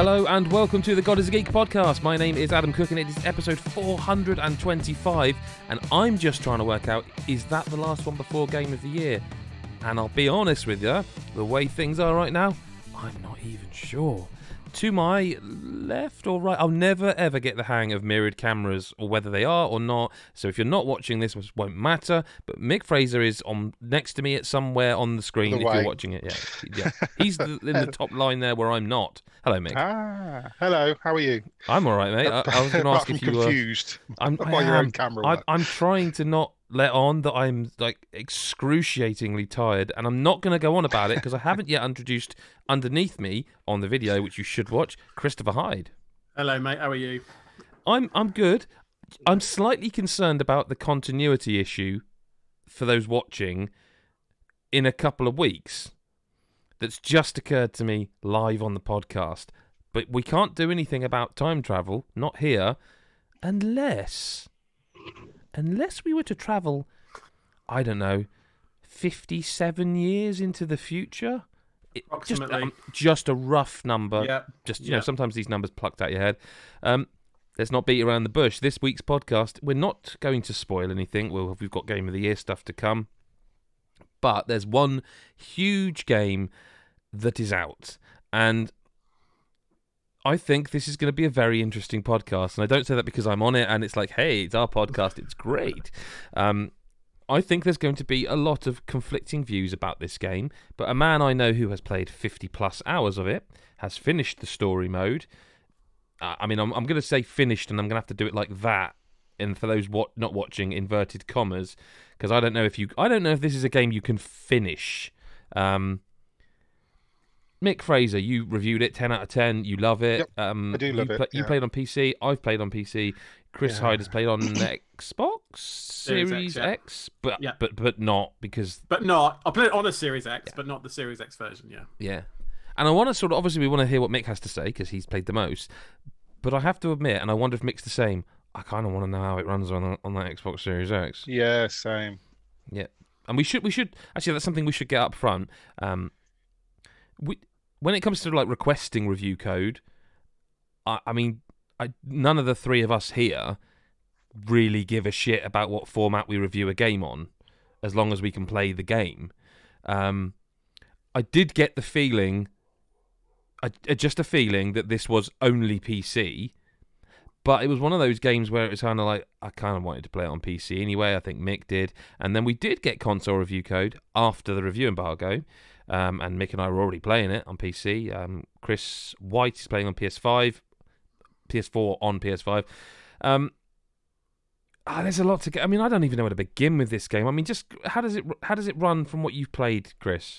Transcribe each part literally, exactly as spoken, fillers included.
Hello and welcome to the God is a Geek podcast. My name is Adam Cook and it is episode four hundred twenty-five, and I'm just trying to work out, is that the last one before Game of the Year? And I'll be honest with you, the way things are right now, I'm not even sure. To my left or right, I'll never ever get the hang of mirrored cameras or whether they are or not. So if you're not watching this, it won't matter. But Mick Fraser is on next to me at somewhere on the screen the if way. You're watching it. Yeah, yeah. He's the, in the top line there where I'm not. Hello, Mick. Ah, hello. How are you? I'm all right, mate. I, I was going to ask if you were confused. I'm by your own camera. I, I'm trying to not let on that I'm like excruciatingly tired, and I'm not going to go on about it because I haven't yet introduced underneath me on the video, which you should watch, Christopher Hyde. Hello, mate. How are you? I'm I'm good. I'm slightly concerned about the continuity issue for those watching in a couple of weeks. That's just occurred to me live on the podcast, but we can't do anything about time travel, not here, unless. Unless we were to travel, I don't know, fifty-seven years into the future? It, Approximately. Just, um, just a rough number. Yeah. Just, you yeah. know, sometimes these numbers plucked out your head. Um, let's not beat around the bush. This week's podcast, we're not going to spoil anything. We'll, we've got Game of the Year stuff to come. But there's one huge game that is out. And I think this is going to be a very interesting podcast, and I don't say that because I'm on it and it's like, hey, it's our podcast, it's great. Um, I think there's going to be a lot of conflicting views about this game, but a man I know who has played fifty plus hours of it, has finished the story mode. Uh, I mean, I'm, I'm going to say finished, and I'm going to have to do it like that, and for those what not watching, inverted commas, because I don't know if you, I don't know if this is a game you can finish. Um, Mick Fraser, you reviewed it, ten out of ten. You love it. Yep, um, I do love you it. Pl- you yeah. played on P C. I've played on P C. Chris Yeah. Hyde has played on Xbox Series, Series X, yeah. X, but Yeah. but but not because But not. I played it on a Series X, Yeah. but not the Series X version. Yeah. yeah. And I want to sort of obviously we want to hear what Mick has to say because he's played the most. But I have to admit, and I wonder if Mick's the same. I kind of want to know how it runs on the, on that Xbox Series X. Yeah, same. Yeah, and we should we should actually that's something we should get up front. Um, we. When it comes to like requesting review code, I, I mean, I, none of the three of us here really give a shit about what format we review a game on, as long as we can play the game. Um, I did get the feeling, I, just a feeling that this was only P C, but it was one of those games where it was kind of like, I kind of wanted to play it on P C anyway, I think Mick did, and then we did get console review code after the review embargo. Um, and Mick and I were already playing it on P C. Um, Chris White is playing on P S five, P S four on P S five. Um, ah, there's a lot to get. I mean, I don't even know where to begin with this game. I mean, just how does it how does it run from what you've played, Chris?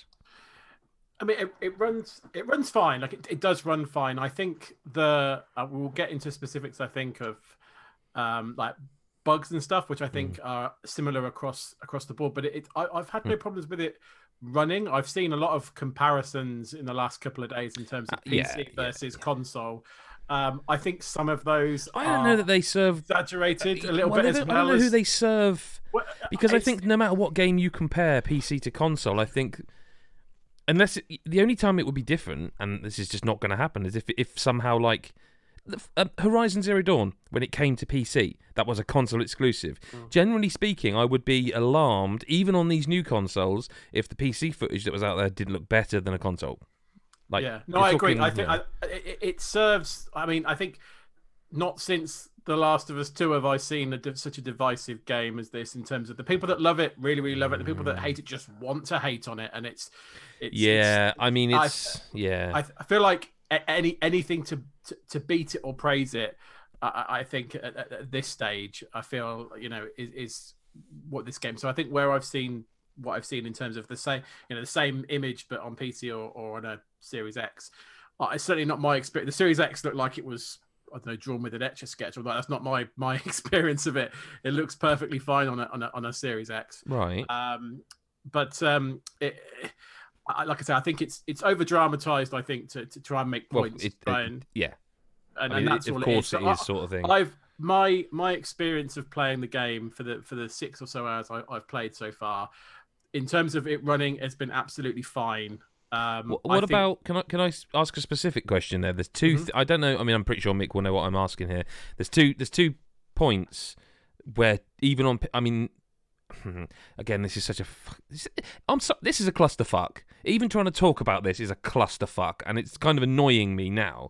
I mean, it, it runs. It runs fine. Like it, it does run fine. I think the uh, we'll get into specifics. I think of um, like bugs and stuff, which I think mm. are similar across across the board. But it, it I, I've had no mm. problems with it running. I've seen a lot of comparisons in the last couple of days in terms of P C uh, yeah, versus yeah, console. Um, I think some of those I don't know that they serve exaggerated uh, a little well, bit as I well. don't know as... who they serve well, because I think no matter what game you compare P C to console, I think unless it, the only time it would be different, and this is just not going to happen, is if if somehow like Uh, Horizon Zero Dawn, when it came to P C, that was a console exclusive. Mm. Generally speaking, I would be alarmed, even on these new consoles, if the P C footage that was out there didn't look better than a console. Like, yeah, no, I talking, agree. I think yeah. I, it, it serves. I mean, I think not since The Last of Us two have I seen a, such a divisive game as this. In terms of the people that love it, really, really love it. The people that hate it just want to hate on it, and it's, it's yeah. It's, I mean, it's I, yeah. I, I feel like any anything to. To, to beat it or praise it, I, I think at, at this stage, I feel you know is, is what this game. So I think where I've seen what I've seen in terms of the same, you know, the same image but on P C or, or on a Series X, uh, it's certainly not my experience. The Series X looked like it was I don't know drawn with an Etch a Sketch, or like that's not my my experience of it. It looks perfectly fine on a on a, on a Series X, right? Um, but um, it. I, like I say, I think it's it's over dramatized. I think to, to try and make points, well, it, try it, and, yeah, and, I mean, and that's it, all of course it is. it is So sort of thing. I, I've my my experience of playing the game for the for the six or so hours I, I've played so far, in terms of it running, has been absolutely fine. Um, What, I what think- about? Can I can I s- ask a specific question there? There's 2 Mhm. th- I don't know. I mean, I'm pretty sure Mick will know what I'm asking here. There's two. There's two points where even on. P- I mean, again, this is such a. F- this- I'm so, this is a clusterfuck. Even trying to talk about this is a clusterfuck, and it's kind of annoying me now.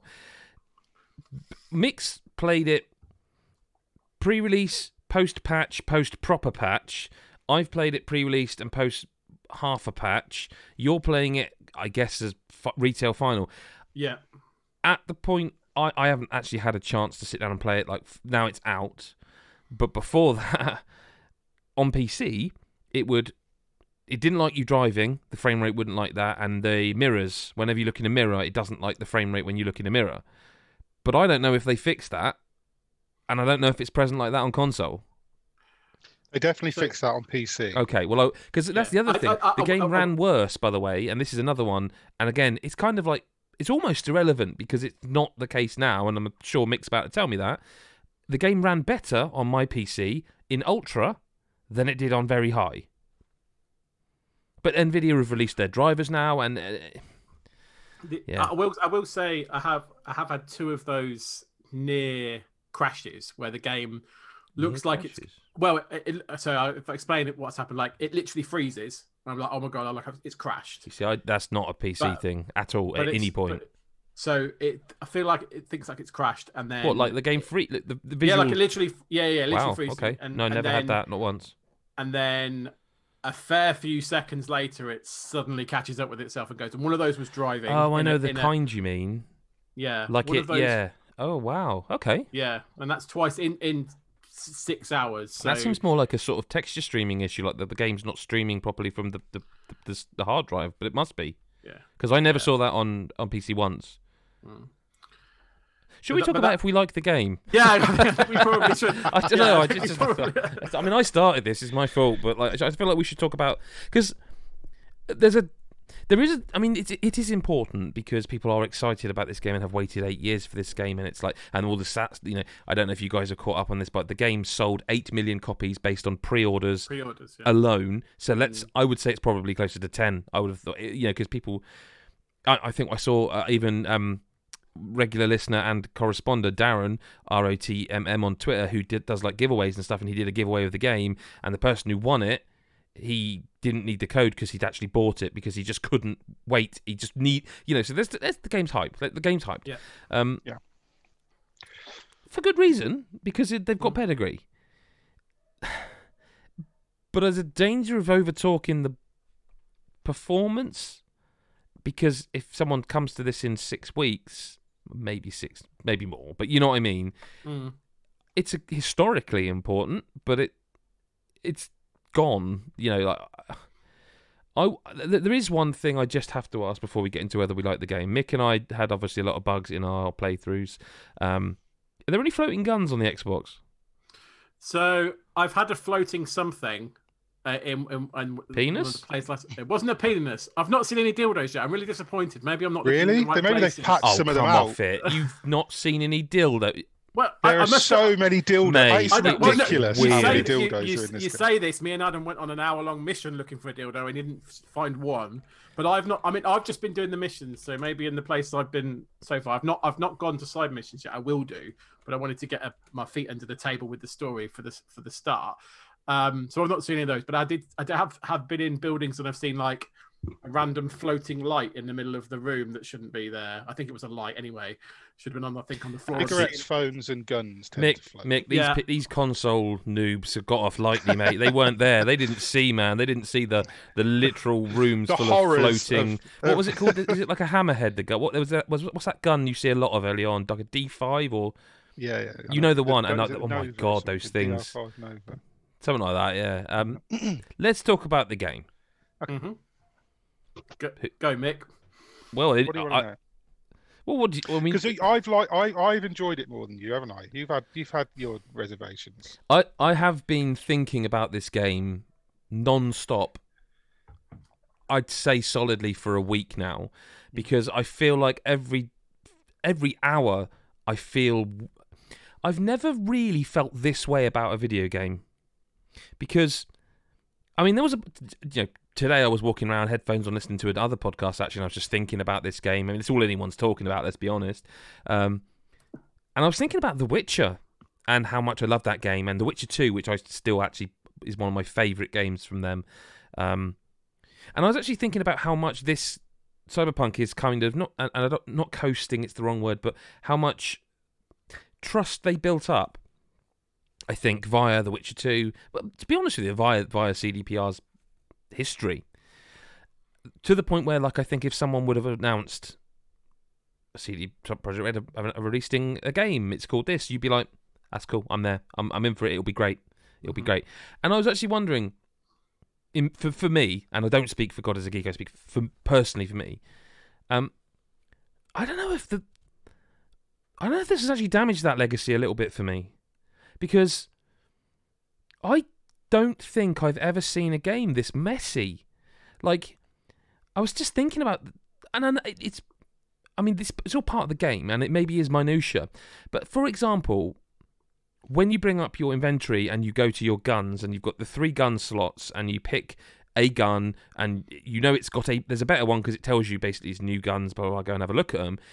Mick's played it pre-release, post-patch, post-proper patch. I've played it pre-released and post half a patch. You're playing it, I guess, as f- retail final. Yeah. At the point, I, I haven't actually had a chance to sit down and play it. Like f- now, it's out. But before that, on P C, it would. It didn't like you driving. The frame rate wouldn't like that, and the mirrors. Whenever you look in a mirror, it doesn't like the frame rate when you look in a mirror. But I don't know if they fixed that, and I don't know if it's present like that on console. They definitely So- fixed that on P C. Okay, well, because that's Yeah. the other I- thing. I- I- the game I- I- ran worse, by the way, and this is another one. And again, it's kind of like it's almost irrelevant because it's not the case now, and I'm sure Mick's about to tell me that. The game ran better on my P C in Ultra than it did on very high. But Nvidia have released their drivers now, and uh, The, Yeah. I will. I will say I have. I have had two of those near crashes where the game looks like it's well. It, it, so I, if I explain it, what's happened, like it literally freezes. And I'm like, oh my god! I'm like, it's crashed. You see, I, that's not a P C But- thing at all But at it's- any point. but- so it, I feel like it thinks like it's crashed, and then What, like the game free? The, the yeah, visual. like it literally, yeah, yeah, literally wow. freezes. Okay. And, no, I and never then, had that. Not once. And then a fair few seconds later, it suddenly catches up with itself and goes. And one of those was driving. Oh, I in know a- the in a- kind you mean. yeah, Like one it. of those- Yeah. Oh wow. Okay. yeah, and that's twice in in s- six hours. So That seems more like a sort of texture streaming issue, like the, the game's not streaming properly from the the, the, the, the hard drive, but it must be. Yeah. Because I never Yeah. saw that on, on P C once. Mm. Should But we that- talk but about that- if we like the game? Yeah, I think we probably should. I don't Yeah, know. I think we just, probably- I mean, I started this. It's my fault, but like, I feel like we should talk about because there's a there is a. I mean, it it is important because people are excited about this game and have waited eight years for this game, and it's like and all the stats. You know, I don't know if you guys are caught up on this, but the game sold eight million copies based on pre-orders Pre-orders. Yeah. alone. So let's. Mm. I would say it's probably closer to ten. I would have thought. You know, because people. I, I think I saw uh, even. Um, regular listener and correspondent Darren R O T M M on Twitter, who did does like giveaways and stuff, and he did a giveaway of the game, and the person who won it, he didn't need the code because he'd actually bought it because he just couldn't wait. He just need, you know. So there's, there's the game's hyped. The game's hyped. Yeah. Um, Yeah. For good reason, because it, they've got pedigree. But there's a danger of over talking the performance, because if someone comes to this in six weeks. Maybe six, maybe more, but you know what I mean. Mm. It's a, historically important, but it it's gone. You know, like I th- there is one thing I just have to ask before we get into whether we like the game. Mick and I had obviously a lot of bugs in our playthroughs. Um, are there any floating guns on the Xbox? So I've had a floating something. Uh, in, in, in Penis? one of the places last- It wasn't a penis. I've not seen any dildos yet. I'm really disappointed. Maybe I'm not looking in Really? the right Then maybe they've places. packed Oh, some of come them out. off it! You've not seen any dildo. Well, I, There I are must so many dildos. Mate, It's I don't- well, no, ridiculous you how say many that- you- dildos you, are in this you game. say this. Me and Adam went on an hour-long mission looking for a dildo and didn't find one. But I've not. I mean, I've just been doing the missions. So maybe in the place I've been so far, I've not. I've not gone to side missions yet. I will do, but I wanted to get a, my feet under the table with the story for this for the start. Um, so I've not seen any of those. But I did. I did have have been in buildings and I've seen like a random floating light in the middle of the room that shouldn't be there. I think it was a light anyway. Should have been on. I think on the floor. Cigarettes, phones, and guns tend Mick, to float. Mick, these Yeah. pi- these console noobs have got off lightly, mate. They weren't there. They didn't see, man. They didn't see the, the literal rooms The full horrors of floating. of- what of- was it called? Is it like a hammerhead? The gun. What was that? Was what's that gun you see a lot of early on? Like a D five or Yeah, yeah. I You know the one, Is and it I- oh my Nova or God, those something? things. D R five Nova. something like that? Yeah. Um, let's talk about the game. Mm-hmm. Go, go, Mick. Well, it, What do you I, want to know? well, what do you, I mean? Because I've like I I've enjoyed it more than you, haven't I? You've had you've had your reservations. I, I have been thinking about this game non-stop, I'd say solidly for a week now, because I feel like every every hour I feel... I've never really felt this way about a video game. Because, I mean, there was a... You know, today I was walking around, headphones on, listening to another podcast, actually, and I was just thinking about this game. I mean, it's all anyone's talking about, let's be honest. Um, and I was thinking about The Witcher and how much I love that game, and The Witcher two, which I still actually is one of my favourite games from them. Um, and I was actually thinking about how much this Cyberpunk is kind of, not, and I don't, not coasting, it's the wrong word, but how much trust they built up, I think, via The Witcher two. But to be honest with you, via via C D P R's history, to the point where, like, I think if someone would have announced a C D Projekt Red are, are releasing a game, it's called this, you'd be like, that's cool, I'm there, I'm I'm in for it, it'll be great, it'll be great. And I was actually wondering, in, for for me, and I don't speak for God as a Geek, I speak for personally for me. Um, I don't know if the, I don't know if this has actually damaged that legacy a little bit for me, because I don't think I've ever seen a game this messy. Like, I was just thinking about, and it's, I mean, this it's all part of the game, and it maybe is minutia. But for example, when you bring up your inventory and you go to your guns, and you've got the three gun slots, and you pick a gun, and you know it's got a, there's a better one because it tells you basically it's new guns, blah, blah, blah, go and have a look at them.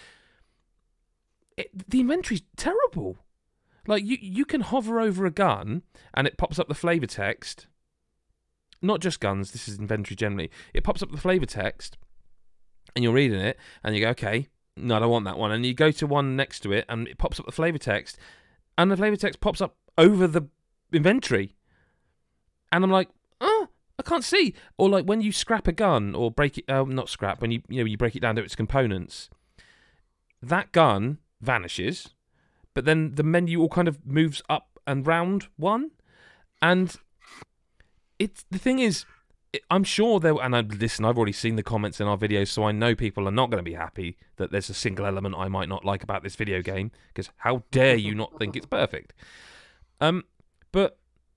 It, the inventory's terrible. Like, you, you can hover over a gun, and it pops up the flavour text. Not just guns, this is inventory generally. It pops up the flavour text, and you're reading it, and you go, okay, no, I don't want that one. And you go to one next to it, and it pops up the flavour text, and the flavour text pops up over the inventory. And I'm like, oh, I can't see. Or like when you scrap a gun, or break it, uh, not scrap, when you, you know, you break it down to its components, that gun vanishes, but then the menu all kind of moves up and round one. And it's the thing is, it, I'm sure there, and I listen, I've already seen the comments in our videos, so I know people are not going to be happy that there's a single element I might not like about this video game, because how dare you not think it's perfect? Um, but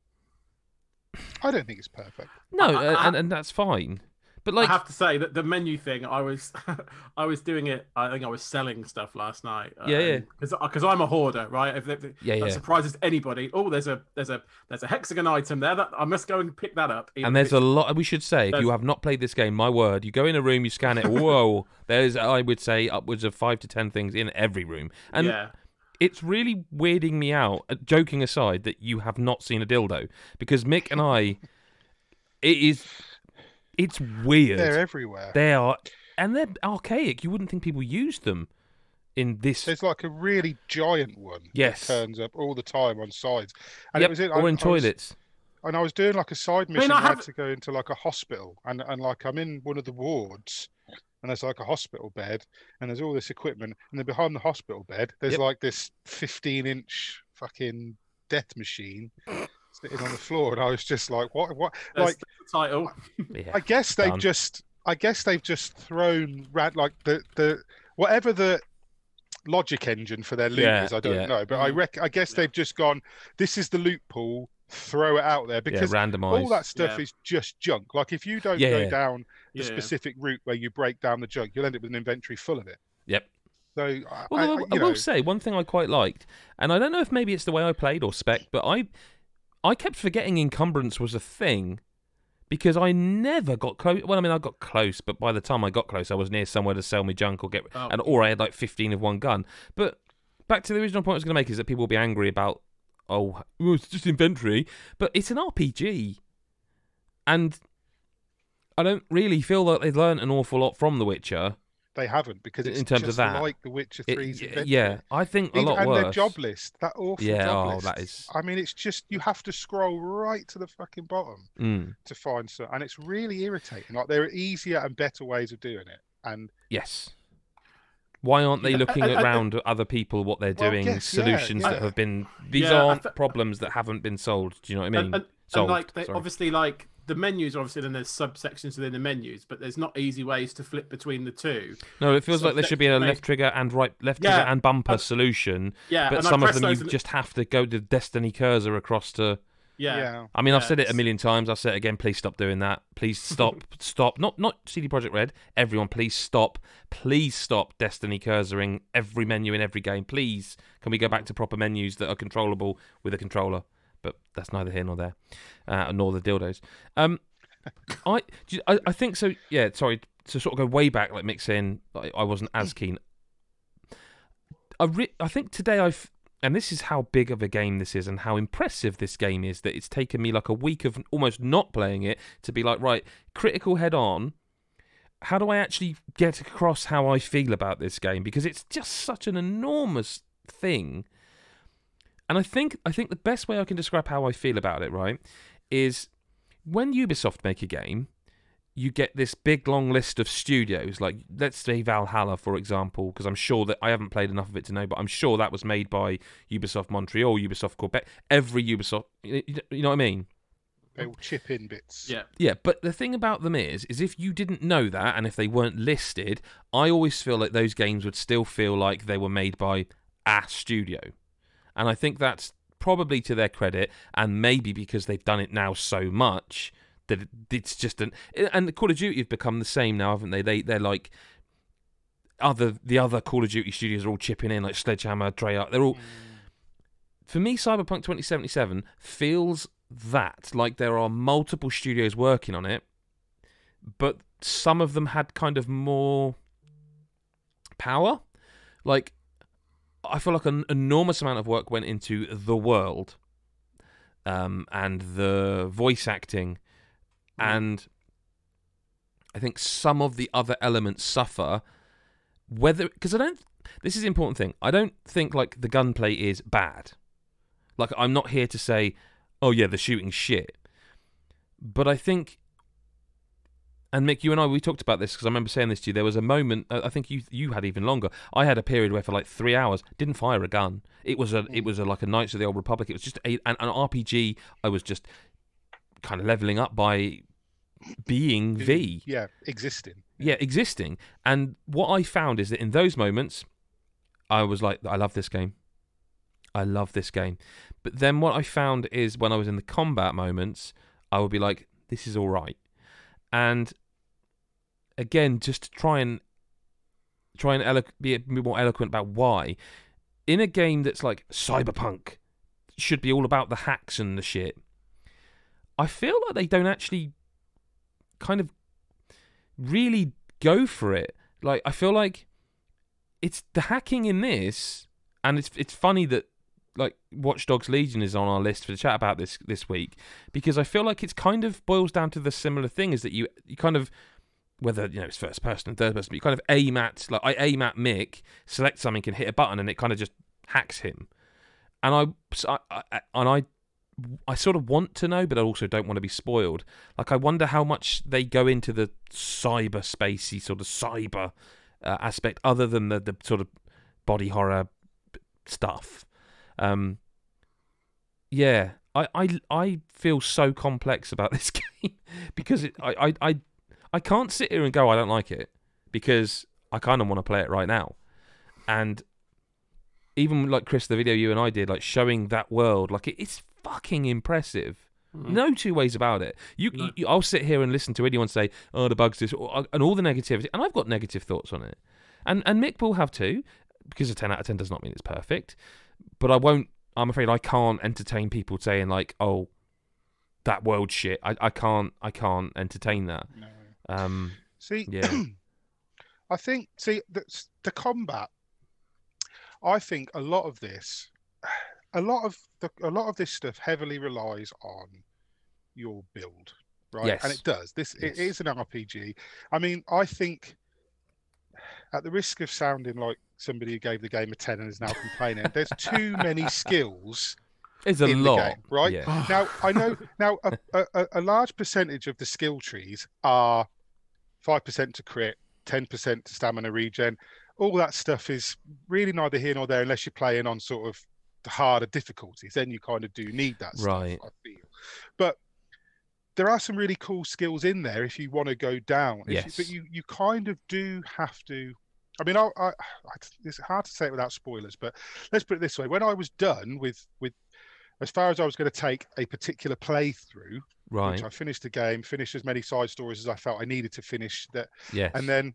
I don't think it's perfect. No, I, I, and, and that's fine. But like, I have to say that the menu thing, I was, I was doing it. I think I was selling stuff last night. Yeah, yeah. Because I'm a hoarder, right? If, if yeah, that yeah. surprises anybody. Oh, there's a there's a there's a hexagon item there that I must go and pick that up. And there's a lot. We should say, if you have not played this game, my word, you go in a room, you scan it. Whoa, there's, I would say, upwards of five to ten things in every room, and yeah. it's really weirding me out. Joking aside, that you have not seen a dildo, because Mick and I, it is. It's weird. They're everywhere. They are, and they're archaic. You wouldn't think people used them in this. There's like a really giant one. Yes. That turns up all the time on sides. And yep, it was in, or I, in I toilets. Was, and I was doing like a side mission. I, mean, I I have... had to go into like a hospital, and and like I'm in one of the wards, and there's like a hospital bed, and there's all this equipment, and then behind the hospital bed, there's yep. like this fifteen inch fucking death machine sitting on the floor, and I was just like, what, what, That's like the title. Yeah, I guess they've done. just, I guess they've just thrown like the the whatever the logic engine for their loot Yeah, is. I don't yeah. know, but I rec- I guess they've just gone, this is the loot pool, throw it out there, because yeah, randomized. all that stuff Yeah. is just junk. Like if you don't Yeah, go yeah. down the Yeah. specific route where you break down the junk, you'll end up with an inventory full of it. Yep. So I, Well, I, I, I, I you will know, say one thing I quite liked, and I don't know if maybe it's the way I played or spec, but I, I kept forgetting encumbrance was a thing, because I never got close. Well, I mean, I got close, but by the time I got close, I was near somewhere to sell me junk or get, Oh. and or I had like fifteen of one gun. But back to the original point I was going to make is that people will be angry about, oh, well, it's just inventory, but it's an R P G, and I don't really feel like they've learned an awful lot from The Witcher. they haven't, because it's in terms just of that. like The Witcher It- three's inventory. yeah, I think a Even- lot and worse. their job list, that awful Yeah, job oh, list. that is- I mean, it's just, you have to scroll right to the fucking bottom Mm, to find some, and it's really irritating. Like, there are easier and better ways of doing it, and yes. Why aren't they Yeah, looking I- I- around at other people, what they're Well, doing, yes, yeah, solutions yeah. that have been... These Yeah, I aren't th- problems that haven't been solved. Do you know what I mean? And, and, solved, and like they sorry. obviously like the menus obviously then there's subsections within the menus, but there's not easy ways to flip between the two. No, it feels so like there should be a effectively- left trigger and right left Yeah, trigger and bumper and- solution, Yeah, but and I some of press them you those and- just have to go the Destiny cursor across to... yeah. yeah. I mean, I've Yeah, said it a it's- million times. I'll say it again. Please stop doing that. Please stop. stop. Not not C D Projekt Red. Everyone, please stop. Please stop Destiny cursoring every menu in every game. Please, can we go back to proper menus that are controllable with a controller? But that's neither here nor there, uh, nor the dildos. Um, I, do you- I I think so. Yeah, sorry to sort of go way back, like mixing. Like, I wasn't as keen. I re- I think today I've, and this is how big of a game this is, and how impressive this game is. That it's taken me like a week of almost not playing it to be like, right, critical head on. How do I actually get across how I feel about this game? Because it's just such an enormous thing. And I think I think the best way I can describe how I feel about it, right, is when Ubisoft make a game, you get this big long list of studios. Like, let's say Valhalla, for example, because I'm sure that I haven't played enough of it to know, but I'm sure that was made by Ubisoft Montreal, Ubisoft Quebec, every Ubisoft. You know what I mean? They will chip in bits. Yeah. Yeah, but the thing about them is, is if you didn't know that, and if they weren't listed, I always feel like those games would still feel like they were made by a studio. And I think that's probably to their credit, and maybe because they've done it now so much that it's just an. And the Call of Duty have become the same now, haven't they? They they're like other the other Call of Duty studios are all chipping in, like Sledgehammer, Treyarch. They're all. For me, Cyberpunk twenty seventy-seven feels that like there are multiple studios working on it, but some of them had kind of more power. Like, I feel like an enormous amount of work went into the world, um, and the voice acting, and I think some of the other elements suffer. Whether because I don't. This is the important thing. I don't think like the gunplay is bad. Like, I'm not here to say, oh yeah, the shooting's shit. But I think, and Mick, you and I, we talked about this because I remember saying this to you. There was a moment, I think you you had even longer. I had a period where for like three hours didn't fire a gun. It was a it was a, like a Knights of the Old Republic. It was just a, an, an R P G. I was just kind of leveling up by being V. Yeah, existing. Yeah, existing. And what I found is that in those moments, I was like, I love this game. I love this game. But then what I found is when I was in the combat moments, I would be like, this is all right. And again, just to try and try and elo- be a bit more eloquent about why, in a game that's like Cyberpunk, should be all about the hacks and the shit, I feel like they don't actually kind of really go for it. Like, I feel like it's the hacking in this, and it's it's funny that like Watch Dogs Legion is on our list for the chat about this this week, because I feel like it's kind of boils down to the similar thing, is that you you kind of, whether you know it's first person and third person, but you kind of aim at, like I aim at Mick, select something, and hit a button, and it kind of just hacks him. And I, I, I and I I sort of want to know, but I also don't want to be spoiled. Like, I wonder how much they go into the cyber spacey sort of cyber uh, aspect, other than the the sort of body horror stuff. Um, yeah, I, I, I feel so complex about this game because it, I, I, I, I can't sit here and go I don't like it, because I kind of want to play it right now. And even like Chris, the video you and I did, like showing that world, like it, it's fucking impressive. Mm-hmm. No two ways about it. You, no. you, I'll sit here and listen to anyone say, "Oh, the bugs this," or, and all the negativity, and I've got negative thoughts on it, and and Mick will have too, because a ten out of ten does not mean it's perfect. But I won't. I'm afraid I can't entertain people saying like, "Oh, that world shit." I, I can't. I can't entertain that. No. Um, see, yeah. I think. See, the, the combat. I think a lot of this, a lot of the, a lot of this stuff heavily relies on your build, right? Yes. And it does. This yes. it is an R P G. I mean, I think, at the risk of sounding like somebody who gave the game a ten and is now complaining, there's too many skills. It's a in lot, the game, right? Yeah. Now I know. Now a, a, a large percentage of the skill trees are five percent to crit, ten percent to stamina regen. All that stuff is really neither here nor there unless you're playing on sort of the harder difficulties. Then you kind of do need that stuff, right. I feel. But there are some really cool skills in there if you want to go down. If yes. you, but you, you kind of do have to. I mean, I, I, it's hard to say it without spoilers, but let's put it this way. When I was done with, with as far as I was going to take a particular playthrough, right. which I finished the game, finished as many side stories as I felt I needed to finish that. Yes. And then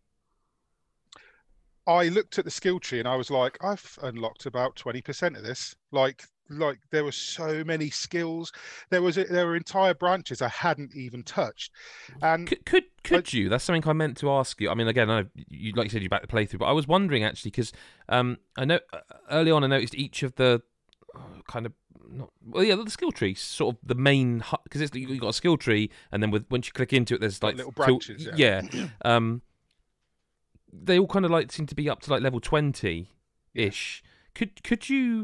I looked at the skill tree and I was like, I've unlocked about twenty percent of this. Like, like there were so many skills. There was a, there were entire branches I hadn't even touched. And Could could, could I- you? That's something I meant to ask you. I mean, again, I, you like you said, you back the playthrough, but I was wondering actually because um, I know uh, early on I noticed each of the uh, kind of not well, yeah, the skill trees, sort of the main because it's you got a skill tree, and then with once you click into it, there's like little till- branches, yeah. yeah. um, they all kind of like seem to be up to like level twenty ish. Could could you,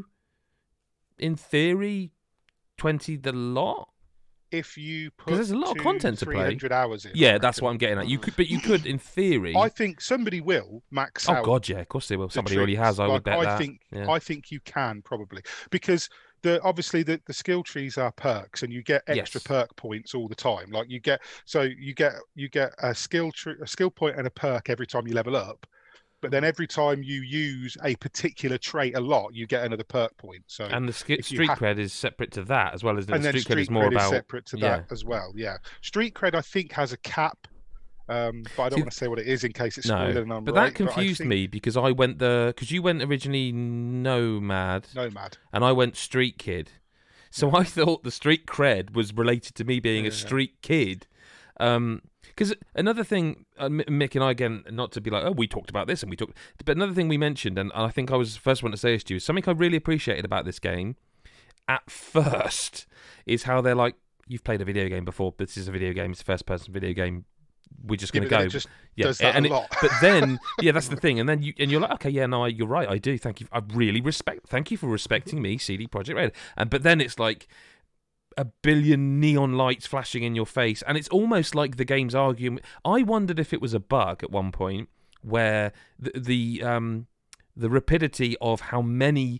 in theory, twenty the lot? if you put 'Cause there's a lot of two, content to play. three hundred hours in, Yeah, I that's reckon. what I'm getting at. You could, but you could, in theory. I think somebody will max oh out. God, yeah, of course they will. the Somebody already trees. has. I Like, would bet I that. think yeah. I think you can probably because the obviously the, the skill trees are perks and you get extra Yes. perk points all the time. Like you get so you get you get a skill tree, a skill point and a perk every time you level up. But then every time you use a particular trait a lot, you get another perk point. So and the sk- if you street have- cred is separate to that as well as the and then street, street cred is more cred about. is separate to yeah. that as well. Yeah, street cred I think has a cap, um, but I don't See, want to say what it is in case it's No, spoiler and I'm but right. that confused but I think me because I went the because you went originally Nomad Nomad. and I went Street Kid, so I thought the street cred was related to me being Yeah. a street kid. Um, because another thing, uh, M- Mick and I again, not to be like, oh, we talked about this and we talked, but another thing we mentioned, and I think I was the first one to say this to you, is something I really appreciated about this game. At first, is how they're like, you've played a video game before. This is a video game. It's a first-person video game. We're just Yeah, going but to then go. it just yeah, does that and a it- lot. but then, yeah, that's the thing. And then you and you're like, okay, yeah, no, I, you're right. I do. Thank you. I really respect. Thank you for respecting me, C D Projekt Red. And but then it's like a billion neon lights flashing in your face, and it's almost like the game's arguing. I wondered if it was a bug at one point where the the um the rapidity of how many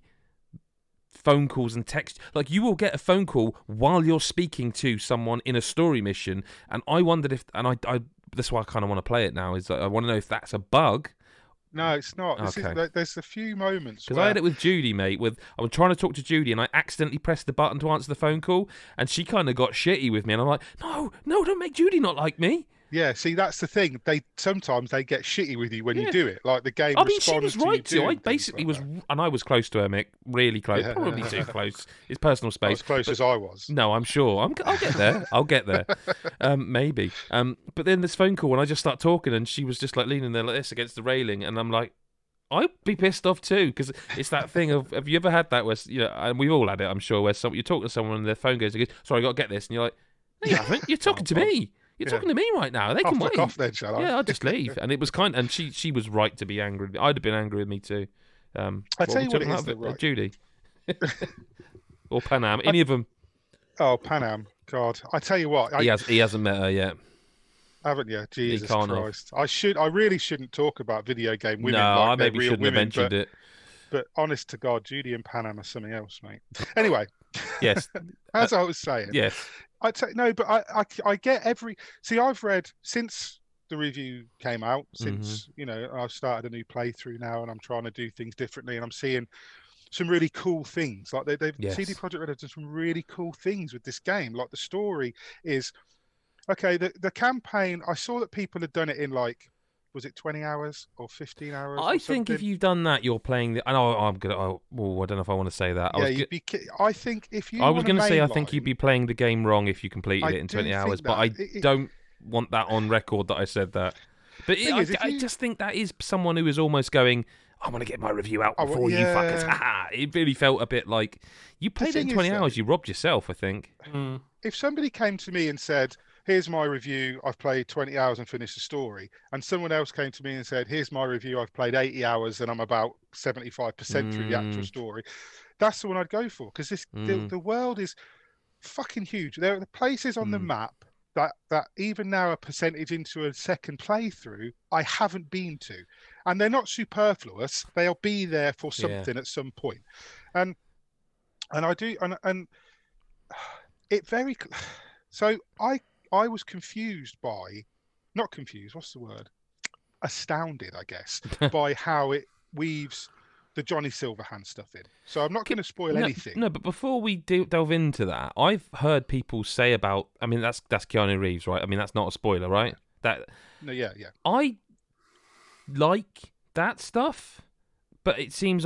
phone calls and text, like you will get a phone call while you're speaking to someone in a story mission, and I wondered if, and I, I that's why I kind of want to play it now, is that I want to know if that's a bug. No, it's not. This Okay. is, there- there's a few moments Because where I had it with Judy, mate. With I was trying to talk to Judy, and I accidentally pressed the button to answer the phone call, and she kind of got shitty with me, and I'm like, no, no, don't make Judy not like me. yeah, see that's the thing. They sometimes they get shitty with you when Yeah. you do it. Like the game I mean, she responds was to you right to. doing I things basically like was, that. and I was close to her, Mick. Really close, Yeah. probably too close. It's personal Not space. as close but- as I was. No, I'm sure. I'm, I'll get there. I'll get there. Um, maybe. Um, but then this phone call, and I just start talking, and she was just like leaning there like this against the railing, and I'm like, I'd be pissed off too, because it's that thing of, have you ever had that where, you know, and we've all had it, I'm sure, where some, you're talking to someone and their phone goes, and goes, sorry, I got to get this, and you're like, no, you haven't. You're talking to Oh, me. You're yeah. talking to me right now. They I'll can fuck wait. off then, shall I? Yeah, I'll just leave. And it was kind, and she she was right to be angry with me. I'd have been angry with me too. Um, I what tell were you we what it talking is about? that right- Judy. Or Panam. Any of them. Oh, Panam. God, I tell you what, I He, has, he hasn't met her yet. haven't you? Jesus can't have. Christ! I should. I really shouldn't talk about video game women. no, like I they're maybe real shouldn't women, have mentioned but, it. But honest to God, Judy and Panam are something else, mate. Anyway, Yes. as I was saying, Yes. I t- no, but I, I I get every. See, I've read since the review came out. Since Mm-hmm. you know, I've started a new playthrough now, and I'm trying to do things differently, and I'm seeing some really cool things. Like they, they've Yes. C D Projekt Red have done some really cool things with this game. Like the story is okay. The the campaign. I saw that people had done it in like, was it twenty hours or fifteen hours? I or think if something? you've done that, you're playing the. I know I'm gonna. Oh, oh, I don't know if I want to say that. I yeah, was, you'd g- be. ki- I think if you. I was going to say I think you'd be playing the game wrong if you completed I it in do twenty think hours, but that. I It- it- don't want that on record that I said that. But it, Thing I, is, if I you- just think that is someone who is almost going, I want to get my review out Oh, well, before you fuckers. yeah. Haha. It really felt a bit like you played it in thing is, twenty though- hours. You robbed yourself, I think. Mm. If somebody came to me and said, "Here's my review. I've played twenty hours and finished the story," and someone else came to me and said, "Here's my review. I've played eighty hours and I'm about seventy-five percent through the actual Mm. story," that's the one I'd go for because this the, Mm. the world is fucking huge. There are the places on the Mm. map that that even now a percentage into a second playthrough I haven't been to, and they're not superfluous. They'll be there for Yeah. something at some point, and and I do and and it very cl- so I I was confused by not confused what's the word astounded I guess by how it weaves the Johnny Silverhand stuff in. So I'm not going to spoil no, anything. No, but before we do delve into that, I've heard people say about. I mean, that's that's Keanu Reeves, right? I mean, that's not a spoiler, right? That No, yeah, yeah. I like that stuff, but it seems I'm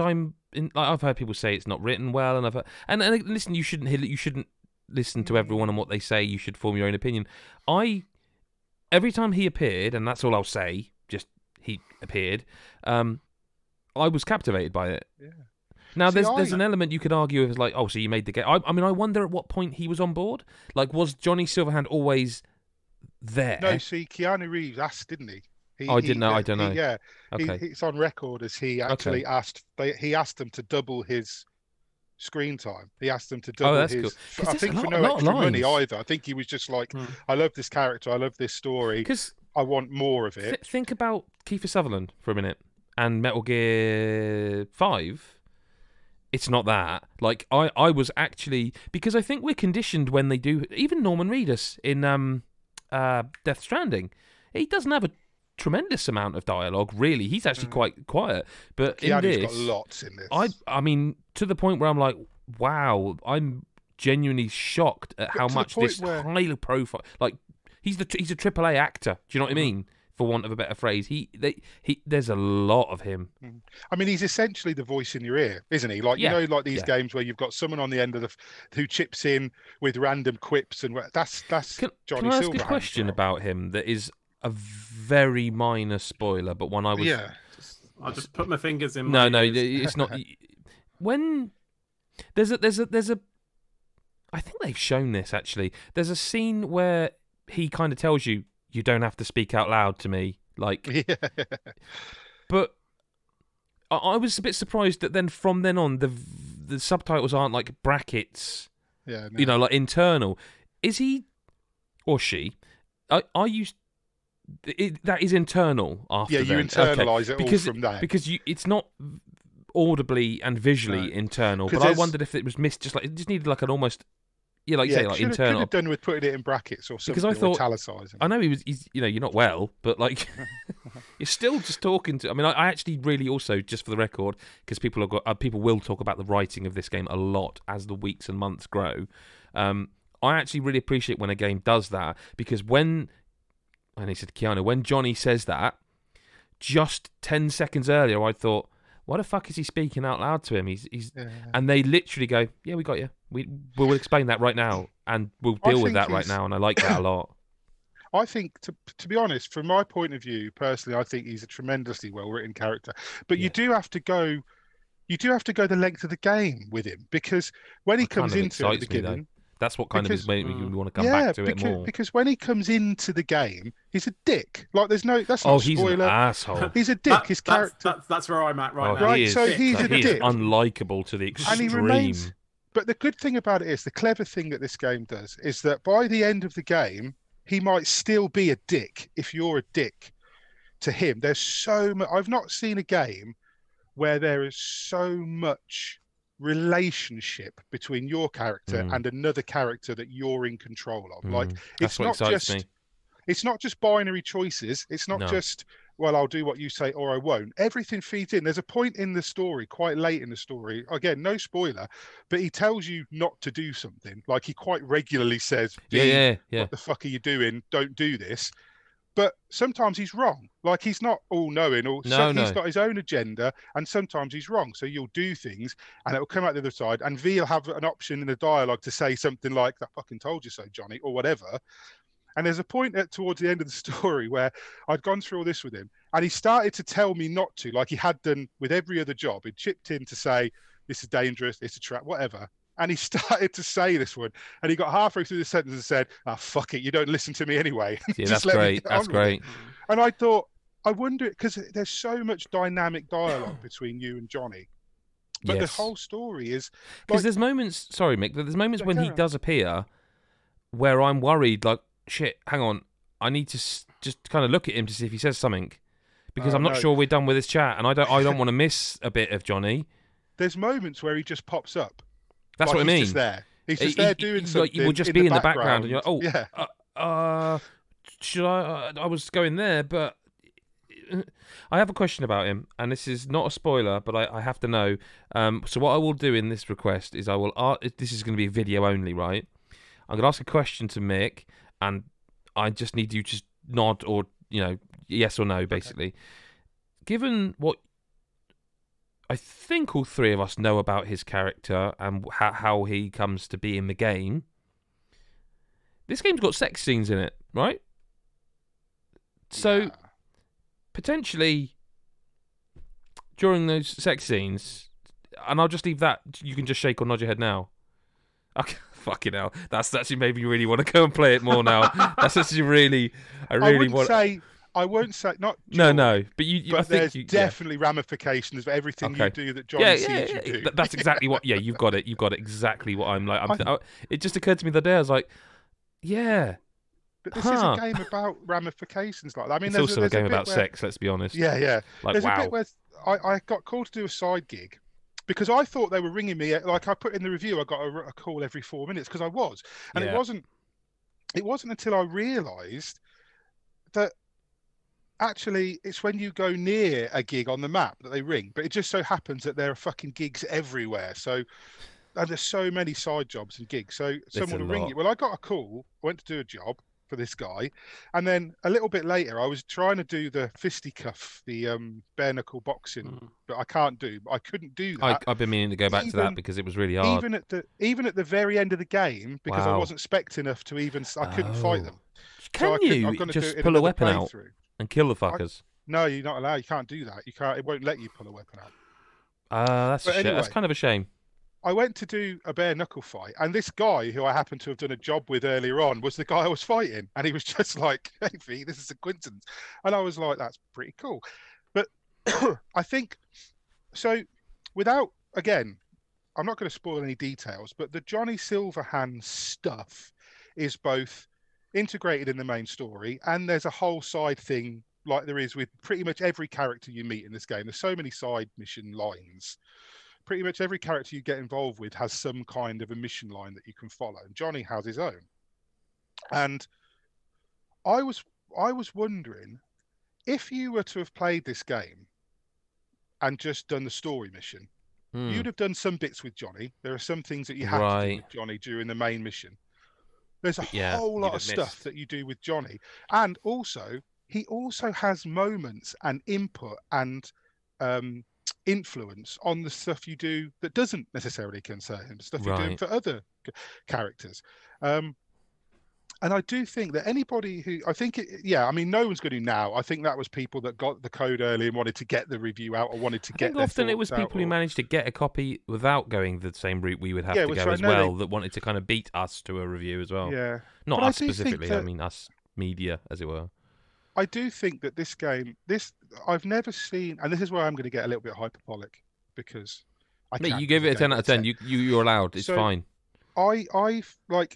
in, like, I've heard people say it's not written well, and I've heard, and, and listen, you shouldn't you shouldn't listen to everyone and what they say. You should form your own opinion. I every time he appeared, and that's all I'll say. Just he appeared. Um, I was captivated by it. Yeah. Now, See, there's I- there's an element you could argue is like, oh, so you made the game. I, I mean, I wonder at what point he was on board. Like, was Johnny Silverhand always there? No, see, Keanu Reeves asked, didn't he? he Oh, I didn't know, uh, I don't he- know. Yeah, Okay. he, it's on record as he actually asked. They, he asked them to double his screen time. He asked them to double Oh, that's his. cool. 'Cause I there's think a for lot- no a lot of extra money lines. either. I think he was just like, Hmm. I love this character. I love this story. Because I want more of it. th- think about Kiefer Sutherland for a minute and Metal Gear Five. It's not that. Like, I, I was actually, because I think we're conditioned when they do, even Norman Reedus in um, uh, Death Stranding, he doesn't have a tremendous amount of dialogue, really. He's actually Mm. quite quiet. But in Keanu's this, got lots in this. I, I mean, to the point where I'm like, wow, I'm genuinely shocked at But how to the much point this where- high profile, like, he's the he's a triple A actor. Do you know what I Mhm. mean? For want of a better phrase, he they he there's a lot of him. I mean, he's essentially the voice in your ear, isn't he? Like, Yeah, you know, like these yeah. games where you've got someone on the end of the f- who chips in with random quips, and wha- that's that's Can, Johnny can I ask a Silverhand's question role. about him that is a very minor spoiler, but one I was Yeah, I'll just put my fingers in. no my no ears. it's not when there's a there's a there's a I think they've shown this actually. There's a scene where he kind of tells you you don't have to speak out loud to me, like. yeah. But I, I was a bit surprised that then from then on the the subtitles aren't like brackets, Yeah, no. you know, like internal. Is he or she? Are, are you? It, that is internal after. yeah, you then. internalize Okay. it because all from there. because you it's not audibly and visually No. internal. 'Cause But I there's- wondered if it was missed. Just like it just needed like an almost yeah, like you yeah, say, like could have, internal. could have done with putting it in brackets or something, Because I or thought- italicizing. I know he was. He's, you know, you're not well, but like, you're still just talking to. I mean, I, I actually really also, just for the record, because people have got, uh, people will talk about the writing of this game a lot as the weeks and months grow. Um, I actually really appreciate when a game does that, because when, and he said Keanu, when Johnny says that, just ten seconds earlier, I thought, why the fuck is he speaking out loud to him? He's he's, Yeah. and they literally go, yeah, we got you. We we'll explain that right now, and we'll I deal with think that right he's- now, and I like that a lot. I think, to to be honest, from my point of view, personally, I think he's a tremendously well written character. But Yeah. you do have to go, you do have to go the length of the game with him, because when he That kind comes of into it at the excites me, though. beginning, That's what kind Because- of is making me Mm. want to come yeah, back to because, it more. because when he comes into the game, he's a dick. Like, there's no, that's not Oh, a he's an spoiler. asshole. He's a dick. That- His that's, character, That's, that's where I'm at right Oh, now. Right, he is, so he's like, a he is dick. unlikable to the And extreme. he remains- but the good thing about it is, the clever thing that this game does is that by the end of the game, he might still be a dick if you're a dick to him. There's so much. I've not seen a game where there is so much relationship between your character Mm. and another character that you're in control of. Like, Mm, that's it's what not excites just me. it's not just binary choices. It's not No. just, well, I'll do what you say or I won't. Everything feeds in. There's a point in the story, quite late in the story, again, no spoiler, but he tells you not to do something. Like, he quite regularly says, Yeah, "V, yeah, yeah. what the fuck are you doing? Don't do this." But sometimes he's wrong. Like, he's not all knowing, or No, so, no. he's got his own agenda, and sometimes he's wrong. So you'll do things and it'll come out the other side, and V will have an option in the dialogue to say something like, "I fucking told you so, Johnny," or whatever. And there's a point at towards the end of the story where I'd gone through all this with him, and he started to tell me not to, like he had done with every other job. He'd chipped in to say, "This is dangerous, it's a trap," whatever. And he started to say this one, and he got halfway through the sentence and said, "Ah, fuck it, you don't listen to me anyway." Yeah, Just that's let me great. get That's on with it. great. And I thought, I wonder, because there's so much dynamic dialogue between you and Johnny. But Yes. the whole story is Because like- there's moments, sorry, Mick, but there's moments Yeah, when he carry on. does appear where I'm worried, like, shit, hang on, I need to s- just kind of look at him to see if he says something, because Oh, I'm not no. sure we're done with this chat, and I don't, I don't want to miss a bit of Johnny. there's moments where he just pops up. That's Like, what I he's mean. just there. He's He- just there he- doing he- something. like, he will just in be the in the background, and you're like, oh, yeah. Uh, uh, should I? Uh, I was going there, but I have a question about him, and this is not a spoiler, but I, I have to know. Um, so what I will do in this request is I will. Uh, this is going to be video only, right? I'm going to ask a question to Mick, and I just need you to just nod or you know yes or no, basically. Given what I think all three of us know about his character and how how he comes to be in the game. This game's got sex scenes in it, right? So Yeah. potentially during those sex scenes, and I'll just leave that. You can just shake or nod your head now. Okay, fucking hell, that's actually made me really want to go and play it more now. That's actually really, I I really wouldn't want. say. I won't say not. No, Joy, no, but you, you But I think there's you, yeah. definitely ramifications for everything you Okay. do that Johnny Yeah, sees yeah, you yeah. do. Th- That's exactly what. Yeah, you've got it. You've got it exactly what I'm like. I'm I- th- I, it just occurred to me the other day. I was like, yeah. But this Huh. is a game about ramifications like that. I mean, It's there's also a, a there's game bit about where, sex. Let's be honest. Yeah, yeah. Like there's wow. a bit where I, I got called to do a side gig because I thought they were ringing me. Like I put in the review, I got a, a call every four minutes because I was, and Yeah. it wasn't. It wasn't until I realised that actually it's when you go near a gig on the map that they ring. But it just so happens that there are fucking gigs everywhere. So and there's so many side jobs and gigs. So someone a will ring lot. you. Well, I got a call. I went to do a job for this guy, and then a little bit later, I was trying to do the fisticuff, the um, bare knuckle boxing, Mm. but I can't do. I couldn't do I, that. I've been meaning to go back to that Even- because it was really hard. even at the even at the very end of the game, because I Wow. wasn't spec enough to even. I couldn't fight Oh. them. So Can I couldn't- you I'm gonna do just it in pull a another weapon out playthrough. and kill the fuckers? No, you're not allowed. You can't do that. You can't. It won't let you pull a weapon out. Ah, that's a But shit. That's anyway. kind of a shame. I went to do a bare knuckle fight, and this guy who I happened to have done a job with earlier on was the guy I was fighting, and he was just like, "Hey, V, this is a coincidence," and I was like, "That's pretty cool." But I think so. Without again, I'm not going to spoil any details, but the Johnny Silverhand stuff is both integrated in the main story, and there's a whole side thing like there is with pretty much every character you meet in this game. There's so many side mission lines. Pretty much every character you get involved with has some kind of a mission line that you can follow, and Johnny has his own. And I was I was wondering if you were to have played this game and just done the story mission, Hmm. you'd have done some bits with Johnny. There are some things that you have to do Right. with Johnny during the main mission. There's a Yeah, whole you'd lot have of stuff missed. that you do with Johnny, and also he also has moments and input and um, influence on the stuff you do that doesn't necessarily concern him, stuff you're doing Right. for other c- characters. Um, and I do think that anybody who I think, it, yeah, I mean, no one's going to now. I think that was people that got the code early and wanted to get the review out or wanted to I get. think their often it was thoughts out people who or- managed to get a copy without going the same route we would have Yeah, to which go I as know they- well, that wanted to kind of beat us to a review as well. Yeah, Not But I us do think specifically, I that- mean us media, as it were. I do think that this game, this I've never seen, and this is where I'm going to get a little bit hyperbolic because I Mate, can, you gave it a because ten gave out of ten. You, you, you're allowed. It's So, fine. I I like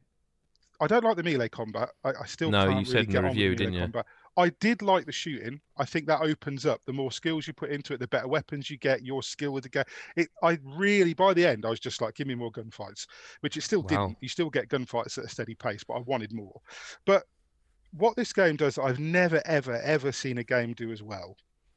I don't like the melee combat. I, I still No, can't you really said in the get on with review, melee didn't you? combat. I did like the shooting. I think that opens up. The more skills you put into it, the better weapons you get. Your skill with the game. It. I really, by the end, I was just like, give me more gunfights, which it still Wow. didn't. You still get gunfights at a steady pace, but I wanted more. But what this game does, that I've never, ever, ever seen a game do as well,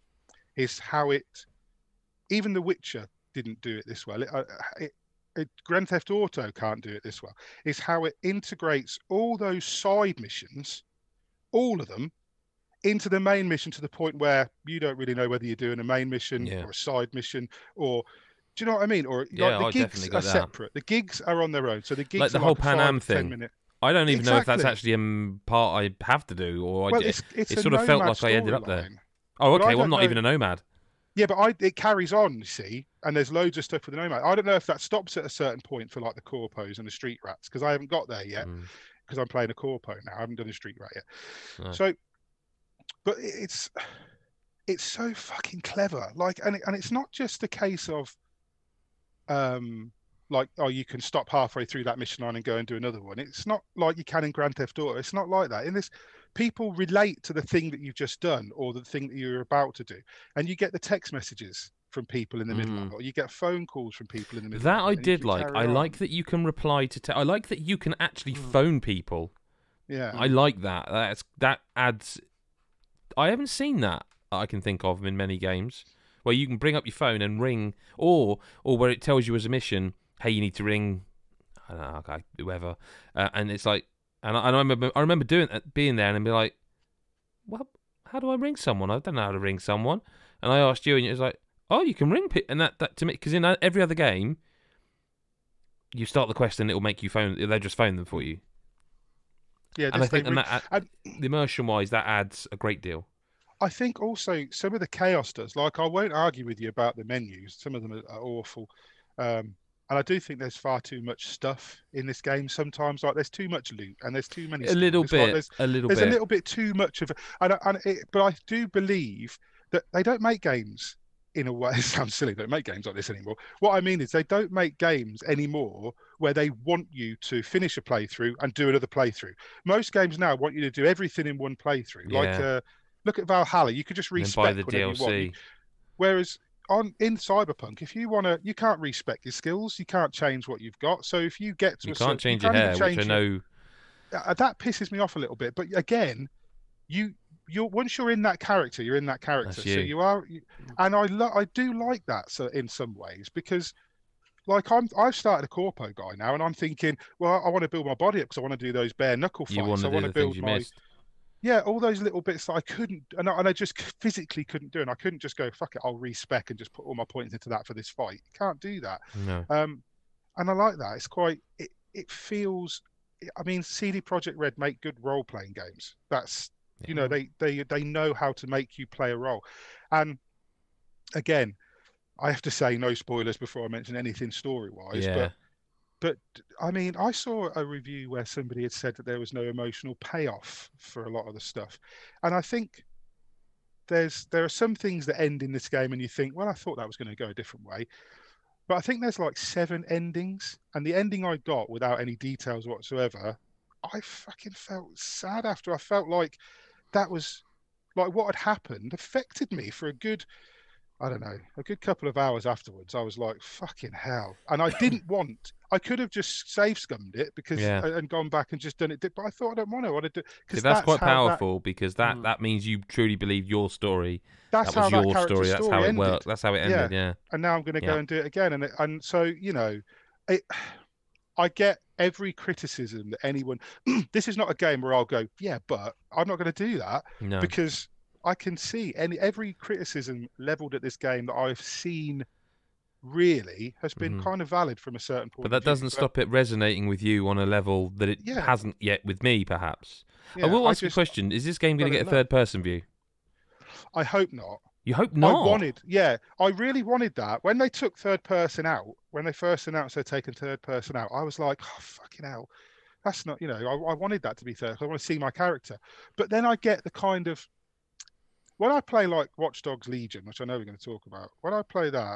is how it. Even The Witcher didn't do it this well. It, uh, it, it, Grand Theft Auto can't do it this well. Is how it integrates all those side missions, all of them, into the main mission to the point where you don't really know whether you're doing a main mission Yeah. or a side mission, or do you know what I mean? Or Yeah, like, I the gigs definitely are got that. separate. The gigs are on their own. So the gigs Like the are whole like a Pan five Am to ten thing. minute. I don't even know if that's Exactly. actually a m- part I have to do, or I Well, ju- it's it's it a sort of felt Nomad like I ended up there. storyline. Oh, but I okay. Well, I'm don't not know- even a nomad. Yeah, but I, it carries on, you see, and there's loads of stuff with the Nomad. I don't know if that stops at a certain point for like the Corpos and the Street Rats, because I haven't got there yet, Mm. because I'm playing a Corpo now. I haven't done a Street Rat yet. No. So, but it- it's it's so fucking clever. Like, and it, and it's not just a case of, um, like, oh, you can stop halfway through that mission line and go and do another one. It's not like you can in Grand Theft Auto. It's not like that. In this, people relate to the thing that you've just done or the thing that you're about to do, and you get the text messages from people in the middle of Mm. it, or you get phone calls from people in the middle. That of I it, and you did can like. carry I on. like that you can reply to. Te- I like that you can actually Mm. phone people. Yeah, I like that. That's that adds. I haven't seen that I can think of in many games where you can bring up your phone and ring, or or where it tells you as a mission, hey, you need to ring. I don't know, okay, whoever, uh, and it's like, and I, and I remember, I remember doing that, being there, and be like, well, how do I ring someone? I don't know how to ring someone. And I asked you, and it was like, Oh, you can ring people, and that, that to me, because in every other game, you start the quest and it'll make you phone. They'll just phone them for you. Yeah, and I think ring, and that, and, the immersion wise, that adds a great deal. I think also some of the chaos does. Like, I won't argue with you about the menus. Some of them are, are awful. Um, And I do think there's far too much stuff in this game sometimes. Like, there's too much loot and there's too many. A little bit. Like there's, a little there's bit. a little bit too much of it. And, and it, but I do believe that they don't make games in a way. It sounds silly. They don't make games like this anymore. What I mean is they don't make games anymore where they want you to finish a playthrough and do another playthrough. Most games now want you to do everything in one playthrough. Yeah. Like, uh, look at Valhalla. You could just respec buy the whatever D L C. you want. Whereas on in Cyberpunk, if you want to, you can't respec your skills. You can't change what you've got. So if you get to you a can't certain, change you your can't hair, even which I your- know. Uh, that pisses me off a little bit. But again, you you're once you're in that character, you're in that character. That's So you. you are, you, and I lo- I do like that. So in some ways, because like I'm I've started a corpo guy now, and I'm thinking, well, I want to build my body up because I want to do those bare knuckle fights. You want I to want do to the things build you my missed. yeah, all those little bits that I couldn't, and I, and I just physically couldn't do, and I couldn't just go, fuck it, I'll respec and just put all my points into that for this fight. You can't do that. No. Um, and I like that. It's quite, it, it feels, I mean, C D Projekt Red make good role-playing games. That's, you know, they, they, they know how to make you play a role. And again, I have to say no spoilers before I mention anything story-wise, Yeah. but But I mean, I saw a review where somebody had said that there was no emotional payoff for a lot of the stuff, and I think there's there are some things that end in this game, and you think, well, I thought that was going to go a different way, but I think there's like seven endings, and the ending I got without any details whatsoever, I fucking felt sad after. I felt like that was like what had happened affected me for a good. I don't know, a good couple of hours afterwards, I was like, fucking hell. And I didn't want, I could have just save scummed it because Yeah. and gone back and just done it. But I thought I don't want to. I want to do See, because that's, that's quite how powerful because that, Mm. that means you truly believe your story. That, that's that was how your that character's story. That's how it ended. worked. That's how it ended. Yeah. And now I'm going to go Yeah. and do it again. And it, and so you know, it. I get every criticism that anyone. This is not a game where I'll go, yeah, but I'm not going to do that No. because I can see any every criticism leveled at this game that I've seen really has been Mhm. kind of valid from a certain point. But that of view. doesn't stop it resonating with you on a level that it Yeah. hasn't yet with me, perhaps. Yeah, I will I ask you a just- question. Is this game going to let get it a third-person view? I hope not. You hope not. I wanted, yeah, I really wanted that. When they took third person out, when they first announced they're taking third person out, I was like, oh, fucking hell. That's not, you know, I, I wanted that to be third. I want to see my character. But then I get the kind of, when I play like Watch Dogs Legion, which I know we're going to talk about, when I play that,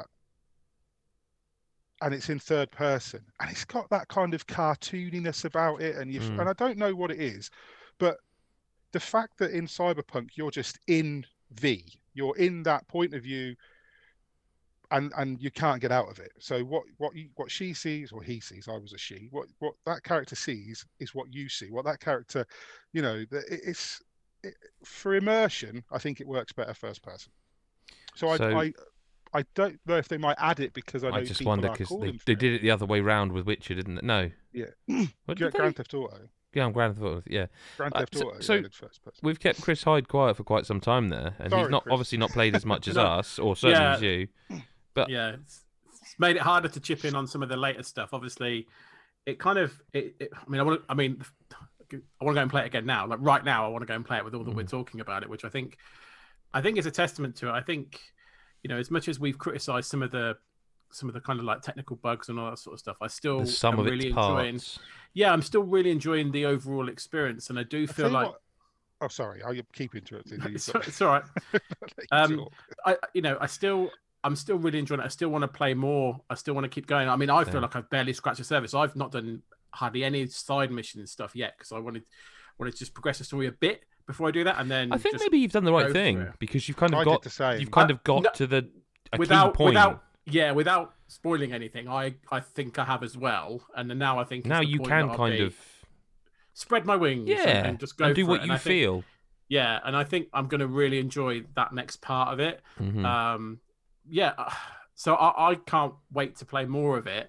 and it's in third person, and it's got that kind of cartooniness about it, and you Mm. and I don't know what it is, but the fact that in Cyberpunk you're just in V, you're in that point of view, and and you can't get out of it. So what what you, what she sees, or he sees, I was a she. What what that character sees is what you see. What that character, you know, the, it, it's it, for immersion. I think it works better first person. So, So- I, I I don't know if they might add it because I know I just people wonder are because calling they, for they it. did it the other way round with Witcher, didn't they? No. Yeah. What Gra- did they? Grand Theft Auto. Yeah, I'm Grand Theft Auto. Yeah. Grand Uh, Theft so- Auto. so- yeah, did first person. We've kept Chris Hyde quiet for quite some time there, and he's Sorry, not Chris. obviously not played as much as No. us, or certainly Yeah. as you. But- yeah, it's, it's made it harder to chip in on some of the later stuff. Obviously, it kind of. It, it, I mean, I want to. I mean, I want to go and play it again now. Like right now, I want to go and play it with all that we're Mm. talking about it, which I think, I think is a testament to it. I think, you know, as much as we've criticised some of the, some of the kind of like technical bugs and all that sort of stuff, I still The sum am of really its enjoying. parts. Yeah, I'm still really enjoying the overall experience, and I do I feel tell you like what- oh, sorry, I keep interrupting you. it's, but- it's all right. Let you Um, talk. I, you know, I still, I'm still really enjoying it. I still want to play more. I still want to keep going. I mean, I feel Yeah. like I've barely scratched the surface. I've not done hardly any side mission stuff yet because I wanted, wanted to just progress the story a bit before I do that, and then I think just maybe you've done the right go thing for it. because you've kind of I got did the same. you've kind Uh, of got no- to the a without, key point. without, yeah, without spoiling anything. I, I think I have as well, and then now I think it's now the you point can that I'll kind be- of spread my wings, and- yeah and just go and do for what it. And you I think- feel. Yeah, and I think I'm going to really enjoy that next part of it. Mhm. Um, yeah, uh, so I, I can't wait to play more of it.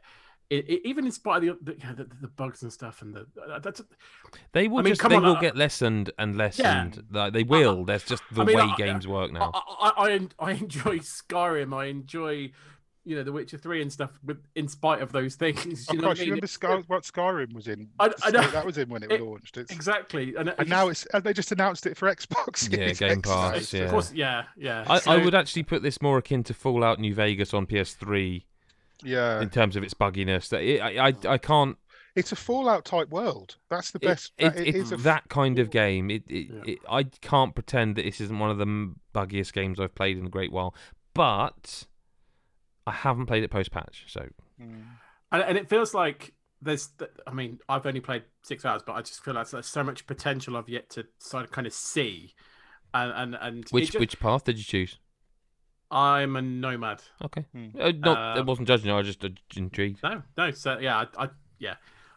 it, it, even in spite of the, the, the, the bugs and stuff, and the uh, that's they will I mean, just come they on, will uh, get lessened and lessened. Yeah. Like, they will. That's just the I mean, way I- games work now. I, I, I, I enjoy Skyrim. I enjoy, you know, The Witcher three and stuff. With in spite of those things, you Of know course, what I you mean? remember Sky, what Skyrim was in? I- the I know. state that was in when it, It- launched. It's, Exactly, and, and now it's and they just announced it for Xbox. Yeah, Series Game X Pass, now. It's- yeah. Of course, yeah, yeah. I, I So- would actually put this more akin to Fallout New Vegas on P S three Yeah, in terms of its bugginess. That it, I, I I can't. it's a Fallout type world. That's the It, best. it, it it's is a f- that kind of game. It, it, Yeah. it I can't pretend that this isn't one of the m- buggiest games I've played in a great while, but I haven't played it post patch. So Mm. and, and it feels like there's. I mean, I've only played six hours, but I just feel like there's so much potential I've yet to sort of kind of see. And and, and it which just- which path did you choose? I'm a nomad. Okay, Hmm. uh, not I Um, wasn't judging you. I was just uh, intrigued. No, no. So yeah, I, I yeah.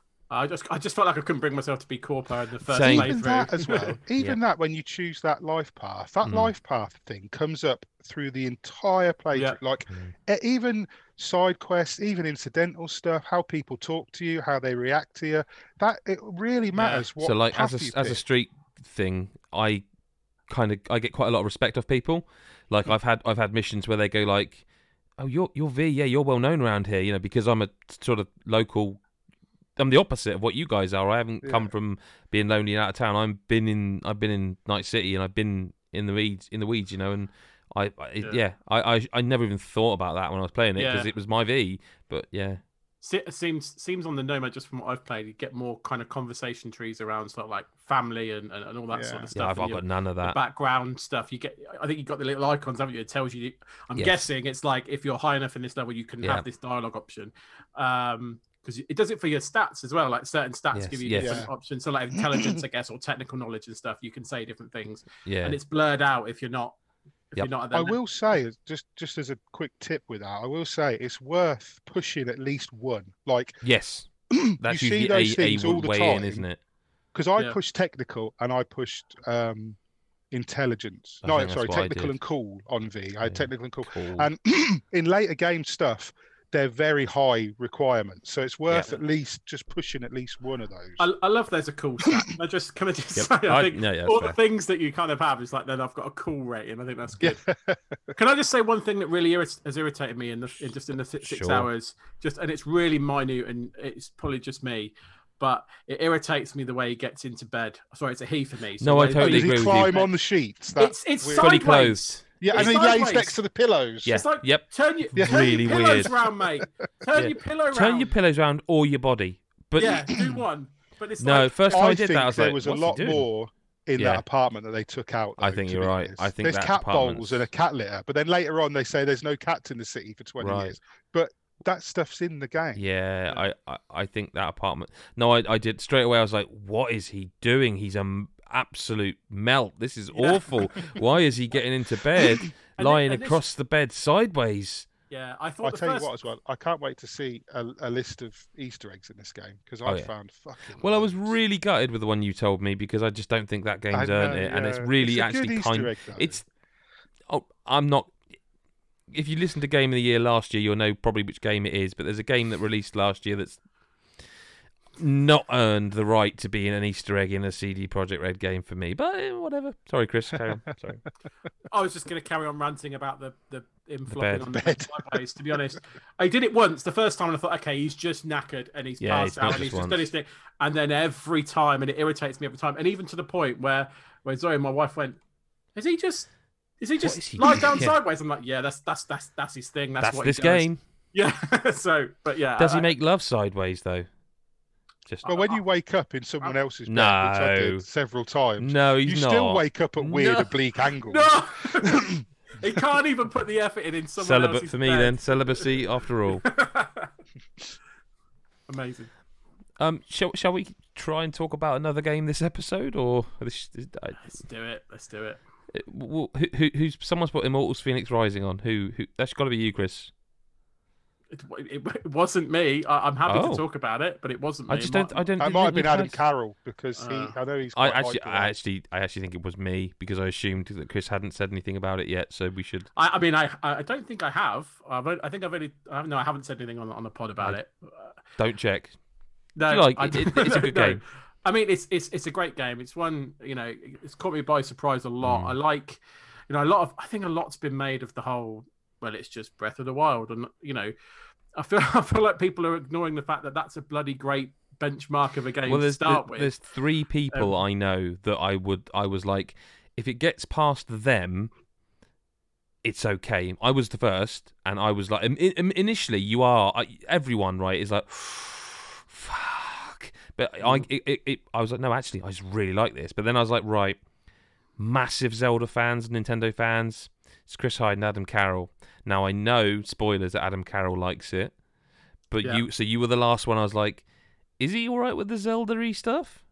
I just I just felt like I couldn't bring myself to be Corpo in the first Same. Even playthrough. that as well. Even that when you choose that life path, that Mm. life path thing comes up through the entire playthrough. Yeah. Like Mm. e- even side quests, even incidental stuff, how people talk to you, how they react to you. That it really matters. What So like path as you a as a pick. street thing, I kind of I get quite a lot of respect of people. Like I've had I've had missions where they go like, "Oh, you're you're V, yeah, you're well known around here," you know, because I'm a sort of local. I'm the opposite of what you guys are. I haven't come Yeah. from being lonely and out of town. I've been in I've been in Night City and I've been in the weeds in the weeds, you know, and I, I yeah, Yeah. I, I I never even thought about that when I was playing it because Yeah. it was my V. But yeah, Se- Seems seems on the Nomad, just from what I've played, you get more kind of conversation trees around sort of like family and, and, and all that Yeah. sort of yeah, stuff. I've, and I've your- got none of the that. background stuff. You get. I think you got the little icons, haven't you? It tells you. I'm Yes. guessing it's like if you're high enough in this level, you can Yeah. have this dialogue option. Um, because it does it for your stats as well. Like certain stats Yes, give you yes. different Yeah. options. So like intelligence, I guess, or technical knowledge and stuff. You can say different things, Yeah, and it's blurred out if you're not. If Yep. you're not at I that will say, just just as a quick tip with that, I will say it's worth pushing at least one. Like yes, that's you see usually those a, things a all the way time, in, isn't it? because I Yeah. pushed technical and I pushed um, intelligence. I no, think that's sorry, what I technical did. and cool on V. I had Yeah. technical and cool. Cool. And in later game stuff, they're very high requirements. So it's worth Yeah. at least just pushing at least one of those. I, I love there's a cool stat. Can I just can I just Yep. say I I- think no, yeah, that's all fair. the things that you kind of have is like then I've got a cool rating. I think that's good. Yeah. Can I just say one thing that really irrit- has irritated me in the in just in the six, six Sure. hours? Just and it's really minute and it's probably just me, but it irritates me the way he gets into bed. Sorry, it's a he for me. So No, I like- Oh, totally does he agree with you. climb on the sheets? That It's it's weird- Fully sideways. clothed. yeah, and it's he lays sideways. next to the pillows. Yeah. It's like Yep. turn your Yeah. turn Really your pillows weird. round, mate. Turn Yeah. your pillow round. Turn your pillows around or your body. But yeah, do one. But it's no, like first time I, I did think that, I was there like, was a "What's he lot doing?" more in Yeah. that apartment that they took out. I though, think to you're be right. honest. I think there's that cat apartment's- bowls and a cat litter, but then later on they say there's no cats in the city for twenty Right. years. But that stuff's in the game. Yeah, I, I, I think that apartment. No, I, I did straight away. I was like, "What is he doing? He's an absolute melt. This is Yeah. awful. Why is he getting into bed, And lying this- and this- across the bed sideways?" yeah, I thought I'll the tell first you what as well. I can't wait to see a, a list of Easter eggs in this game because Oh, I yeah. found fucking. Well, I was loads. really gutted with the one you told me because I just don't think that game's I earned know, it, and it's yeah. really It's a good actually Easter kind. egg, though. It's. Oh, I'm not. If you listen to Game of the Year last year, you'll know probably which game it is. But there's a game that released last year that's not earned the right to be in an Easter egg in a C D Projekt Red game for me. But eh, whatever. Sorry, Chris. Carry on. Sorry. I was just going to carry on ranting about the the him The flopping bed. on the Bed. sideways. To be honest, I did it once. The first time, and I thought, okay, he's just knackered and he's Yeah, passed he's out not and he's just just done once. his thing. And then every time, and it irritates me every time. And even to the point where where Zoe, my wife, went, "Is he just? Is he just is he lie doing? down Yeah. sideways?" I'm like, "Yeah, that's that's that's that's his thing. That's, That's what this he does." game. Yeah. So, but yeah, Does I- he make love sideways though? Just But when you wake up in someone else's bed, which No. I did several times, no, you he's not. still wake up at weird No. oblique angles. No, he can't even put the effort in in someone Celibate else's for me bed. then. Celibacy after all. Amazing. Um, shall shall we try and talk about another game this episode, or this? I, Let's do it. Let's do it. who, who who's someone's put Immortals: Phoenix Rising on? Who who? That's got to be you, Chris. It, it, it wasn't me. I, I'm happy Oh. to talk about it, but it wasn't me. I just It don't. might- I don't. That didn't might have think been Adam we'd had- Carroll because he. Uh, I know he's. I Quite actually, hyped I about it. actually, I actually think it was me because I assumed that Chris hadn't said anything about it yet. So we should. I, I mean, I I don't think I have. I've, only- I think I've only. I have, no, I haven't said anything on on the pod about I- it. Don't check. No, Do you like I it? don't- It- it's a good no. game. I mean, it's it's it's a great game. It's one, you know, it's caught me by surprise a lot. Mm. I like, you know, a lot of. I think a lot's been made of the whole. Well, it's just Breath of the Wild, and you know, I feel I feel like people are ignoring the fact that that's a bloody great benchmark of a game Well, to there's start there- with. there's three people Um, I know that I would I was like, if it gets past them, it's okay. I was the first, and I was like, in, in- initially, you are I, everyone right is like, fuck, but I Mm. it, it, it I was like, no, actually, I just really like this. But then I was like, right, massive Zelda fans, Nintendo fans. It's Chris Hyde and Adam Carroll. Now I know spoilers that Adam Carroll likes it, but Yeah. you so you were the last one. I was like, is he all right with the Zelda-y stuff?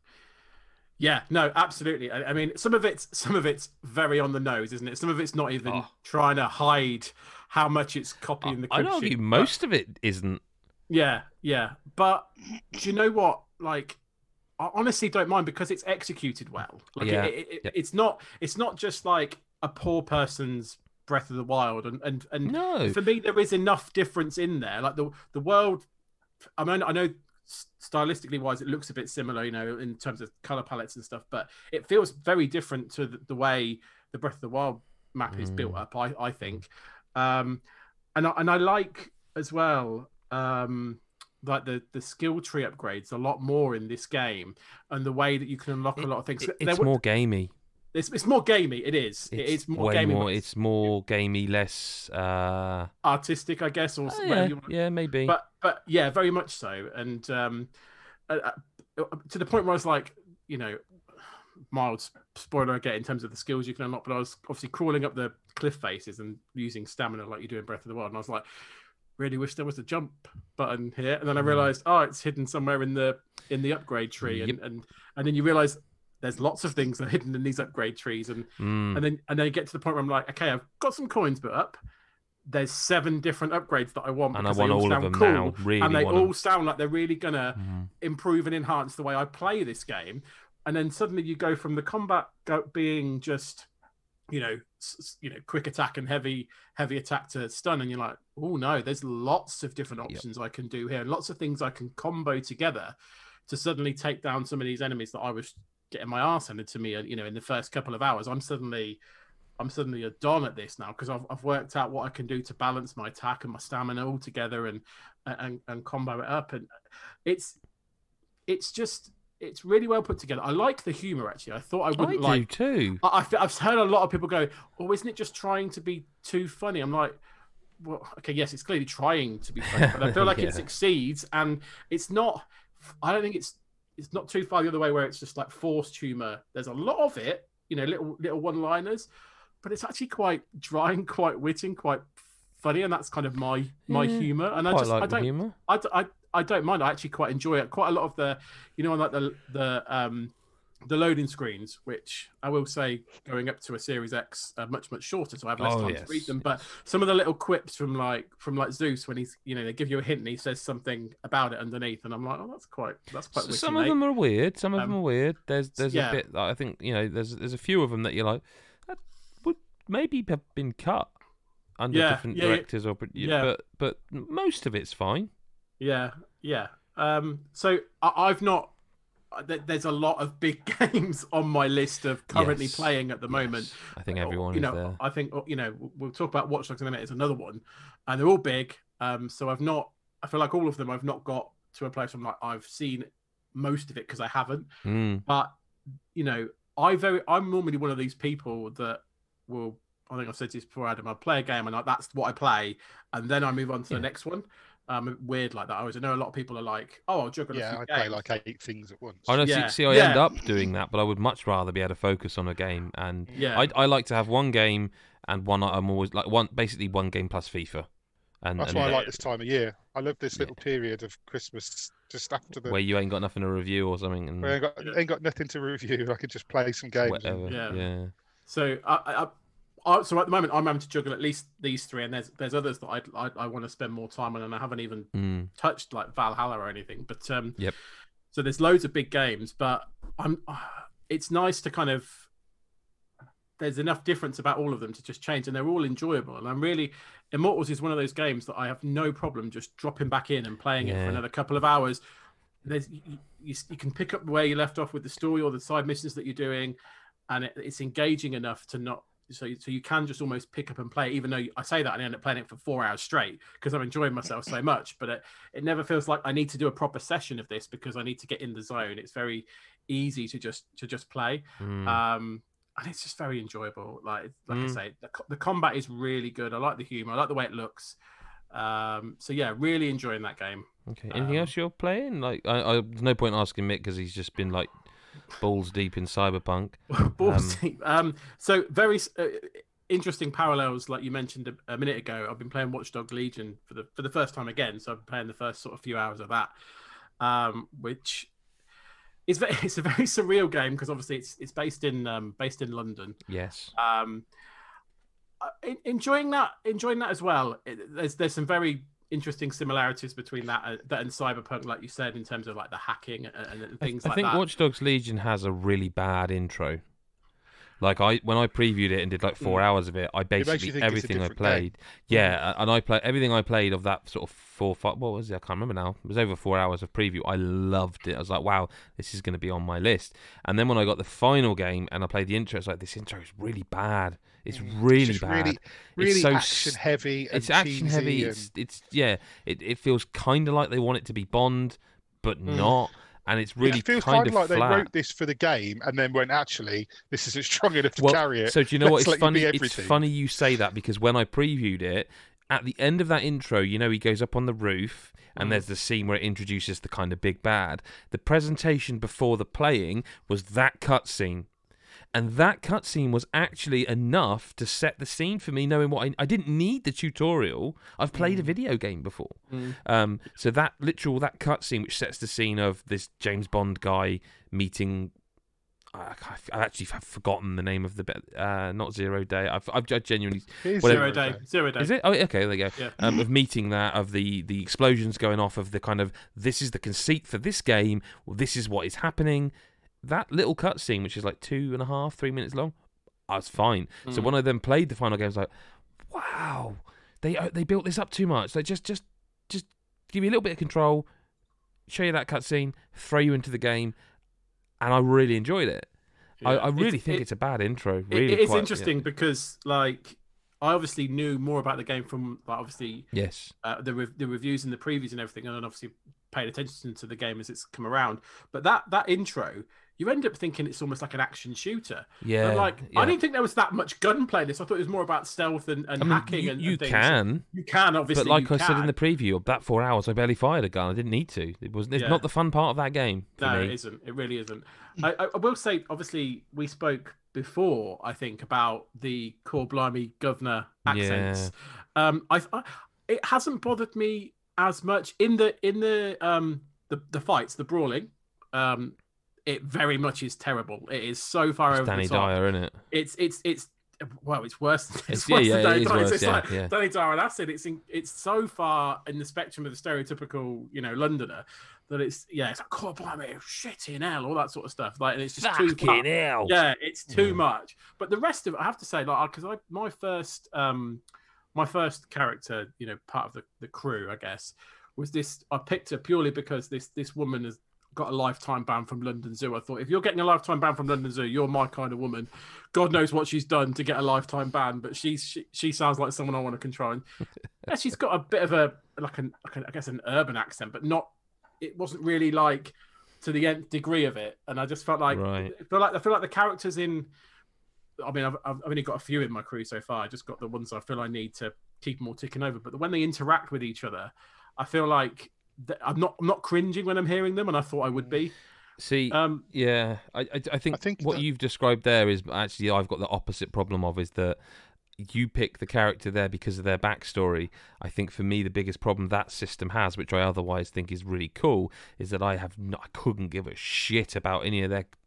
Yeah, no, absolutely. I, I mean, some of it's some of it's very on the nose, isn't it? Some of it's not even Oh. trying to hide how much it's copying the. I'd crib argue sheet, but- most of it isn't. Yeah, yeah, but do you know what? Like, I honestly don't mind because it's executed well. Like, Yeah, it, it, it- yeah. it's not. It's not just like a poor person's Breath of the Wild, and and and No. for me, there is enough difference in there. Like the the world. I mean, I know stylistically wise, it looks a bit similar, you know, in terms of color palettes and stuff, but it feels very different to the, the way the Breath of the Wild map is built Mm. up. I I think, um, and I, and I like as well. Um, like the, the skill tree upgrades a lot more in this game, and the way that you can unlock a lot of things. It- There it's were- more gamey. It's, it's more gamey. It is. It It's is more way gamey. more. but It's more gamey, less. Uh, artistic, I guess, or oh, whatever yeah, you want. yeah, maybe. But but yeah, very much so. And um, uh, uh, to the point where I was like, you know, mild spoiler again in terms of the skills you can unlock. But I was obviously crawling up the cliff faces and using stamina like you do in Breath of the Wild, and I was like, really wish there was a jump button here. And then I Mm. realized, oh, it's hidden somewhere in the in the upgrade tree, and Yep. and and then you realize there's lots of things that are hidden in these upgrade trees, and Mm. and then and then you get to the point where I'm like, okay, I've got some coins put up. There's seven different upgrades that I want, And I because they want all of sound them cool, now. Really and they want all 'em. sound like they're really gonna Mhm. improve and enhance the way I play this game. And then suddenly you go from the combat go, being just, you know, s- s- you know, quick attack and heavy heavy attack to stun, and you're like, oh no, there's lots of different Yep. options I can do here, and lots of things I can combo together to suddenly take down some of these enemies that I was getting my arse handed to me, you know, in the first couple of hours. I'm suddenly I'm suddenly a don at this now because I've, I've worked out what I can do to balance my attack and my stamina all together, and and and combo it up. And it's it's just it's really well put together. I like the humor, actually. I thought I I wouldn't do like. too. I, I've I've heard a lot of people go, "Oh, isn't it just trying to be too funny?" I'm like, well, okay, yes, it's clearly trying to be funny, but I feel like Yeah. it succeeds, and it's not. I don't think it's it's not too far the other way where it's just like forced humor. There's a lot of it, you know, little little one-liners, but it's actually quite dry and quite witty and quite funny, and that's kind of my my Yeah, humor. And I Quite just like I the don't humour. I, d- I, I don't mind. I actually quite enjoy it. Quite a lot of the, you know, like the the um the loading screens, which I will say, going up to a Series X, are much much shorter, so I have less Oh, time yes, to read them. But some of the little quips from like from like Zeus, when he's, you know, they give you a hint and he says something about it underneath, and I'm like, oh, that's quite that's quite. S- witty, Some of mate. them are weird. Some of Um, them are weird. There's there's yeah. a bit that I think you know. There's there's a few of them that you're like that would maybe have been cut under Yeah, different yeah, yeah. directors or pro- Yeah. but but most of it's fine. Yeah, yeah. Um, so I, I've not. th- There's a lot of big games on my list of currently Yes, playing at the moment. Yes, I think everyone you is know, there. I think you know we'll- we'll talk about Watch Dogs in a minute. It's another one, and they're all big. Um, so I've not. I feel like all of them I've not got to a place where I'm like I've seen most of it because I haven't. Mm. But you know, I very I'm normally one of these people that will. I think I've said this before, Adam. I play a game and I, that's what I play, and then I move on to Yeah. the next one. Um, weird like that. I always know a lot of people are like, "Oh, I'll juggle a Yeah, few I play games." like eight things at once. I know. Yeah, See, see, I yeah. end up doing that, but I would much rather be able to focus on a game. And Yeah, I I like to have one game and one. I'm always like one, basically one game plus FIFA. And, That's and why I yeah. like this time of year. I love this Yeah. little period of Christmas just after the. where you ain't got nothing to review or something, and where I ain't got, Yeah. ain't got nothing to review. I can just play some games. and- whatever. Yeah. Yeah. So I, I, I, so at the moment I'm having to juggle at least these three, and there's there's others that I I, I want to spend more time on, and I haven't even Mm. touched like Valhalla or anything. But um, Yep. So there's loads of big games, but I'm. It's nice to kind of there's enough difference about all of them to just change, and they're all enjoyable. And I'm really Immortals is one of those games that I have no problem just dropping back in and playing Yeah. it for another couple of hours. There's you, you, you can pick up where you left off with the story or the side missions that you're doing, and it, it's engaging enough to not so so you can just almost pick up and play. Even though I say that and I end up playing it for four hours straight because I'm enjoying myself so much, but it, it never feels like I need to do a proper session of this because I need to get in the zone. It's very easy to just to just play. Mm. Um, and it's just very enjoyable. Like like Mm. I say, the, the combat is really good. I like the humor. I like the way it looks. Um, so yeah, really enjoying that game. Okay. Anything Um, else you're playing? Like, I, I, there's no point asking Mick because he's just been like balls deep in Cyberpunk. Balls deep. Um, so very uh, interesting parallels, like you mentioned a, a minute ago. I've been playing Watch Dogs Legion for the for the first time again. So I've been playing the first sort of few hours of that, um, which is very, it's a very surreal game because obviously it's it's based in um, based in London. Yes. Um, uh, enjoying that, enjoying that as well. It, there's there's some very interesting similarities between that, uh, that and Cyberpunk, like you said, in terms of like the hacking and, and things I like think that. Watch Dogs Legion has a really bad intro. Like I, when I previewed it and did like four Mm. hours of it, I makes you basically think it's a everything I different played, yeah, and I played everything I played of that sort of four, five. What was it? I can't remember now. It was over four hours of preview. I loved it. I was like, wow, this is going to be on my list. And then when I got the final game and I played the intro, it's like this intro is really bad. It's really It's just bad. really, really it's so action heavy. And It's action heavy. cheesy It's it's yeah. It it feels kind of like they want it to be Bond, but Mm. not. And it's really it feels kind of like flat. they wrote this for the game and then went, actually, this isn't strong enough to Well, carry it. So do you know what? Let's It's let you funny. be It's everything. funny you say that because when I previewed it, at the end of that intro, you know, he goes up on the roof and Mm. there's the scene where it introduces the kind of big bad. The presentation before the playing was that cutscene. And that cutscene was actually enough to set the scene for me, knowing what I, I didn't need the tutorial. I've played a video game before. Mm. Um, so that literal, that cutscene which sets the scene of this James Bond guy meeting... I, I actually have forgotten the name of the bit. Uh, not Zero Day. I've, I've genuinely... Here's whatever. Zero day, zero day. Is it? Oh, okay, there you go. Yeah. Um, of meeting that, of the, the explosions going off, of the kind of, this is the conceit for this game, well, this is what is happening. That little cutscene, which is like two and a half, three minutes long, I was fine. So Mm. when I then played the final game, I was like, wow, they uh, they built this up too much. Like just just just give you a little bit of control, show you that cutscene, throw you into the game, and I really enjoyed it. I, Yeah. I really It's- think it- it's a bad intro. It- Really, it is quite- yeah. interesting because, like, I obviously knew more about the game from, like, obviously Yes. uh, the re- the reviews and the previews and everything, and then obviously paid attention to the game as it's come around. But that that intro, you end up thinking it's almost like an action shooter. Yeah. And like, yeah. I didn't think there was that much gunplay in this. I thought it was more about stealth and, and I mean, hacking you, and, you and things. can, You can obviously, but like you I said in can. the preview, that four hours I barely fired a gun. I didn't need to. It was. It's Yeah. not the fun part of that game for No, me. it isn't. It really isn't. I, I I will say, obviously, we spoke before, I think, about the core blimey governor accents. Um, I, I it hasn't bothered me as much in the in the um the, the fights, the brawling. Um, it very much is terrible. It is so far It's over Danny the top. Dyer, isn't it? It's it's it's well, it's worse. It's, It's- worse yeah, than yeah, Danny it is Dyer. worse, It's yeah, like yeah. Danny Dyer and Acid. It's in, it's so far in the spectrum of the stereotypical, you know, Londoner that it's yeah, it's like God blimey, shit in hell, all that sort of stuff. Like, and it's just too far. Fucking hell. Yeah, it's too Yeah. much. But the rest of it, I have to say, like, because I my first um my first character, you know, part of the, the crew, I guess, was this. I picked her purely because this this woman has got a lifetime ban from London Zoo. I thought, if you're getting a lifetime ban from London Zoo, you're my kind of woman. God knows what she's done to get a lifetime ban, but she's she, she sounds like someone I want to control. And yeah, she's got a bit of a like an like a, I guess an urban accent, but not. It wasn't really like to the nth degree of it, and I just felt like Right. I feel like I feel like the characters in. I mean, I've, I've only got a few in my crew so far. I just got the ones I feel I need to keep them all ticking over. But when they interact with each other, I feel like th- I'm not I'm not cringing when I'm hearing them, and I thought I would be. See, Um, yeah, I, I, I think I think what that- you've described there is actually I've got the opposite problem of is that you pick the character there because of their backstory. I think for me the biggest problem that system has, which I otherwise think is really cool, is that I have no, I couldn't give a shit about any of their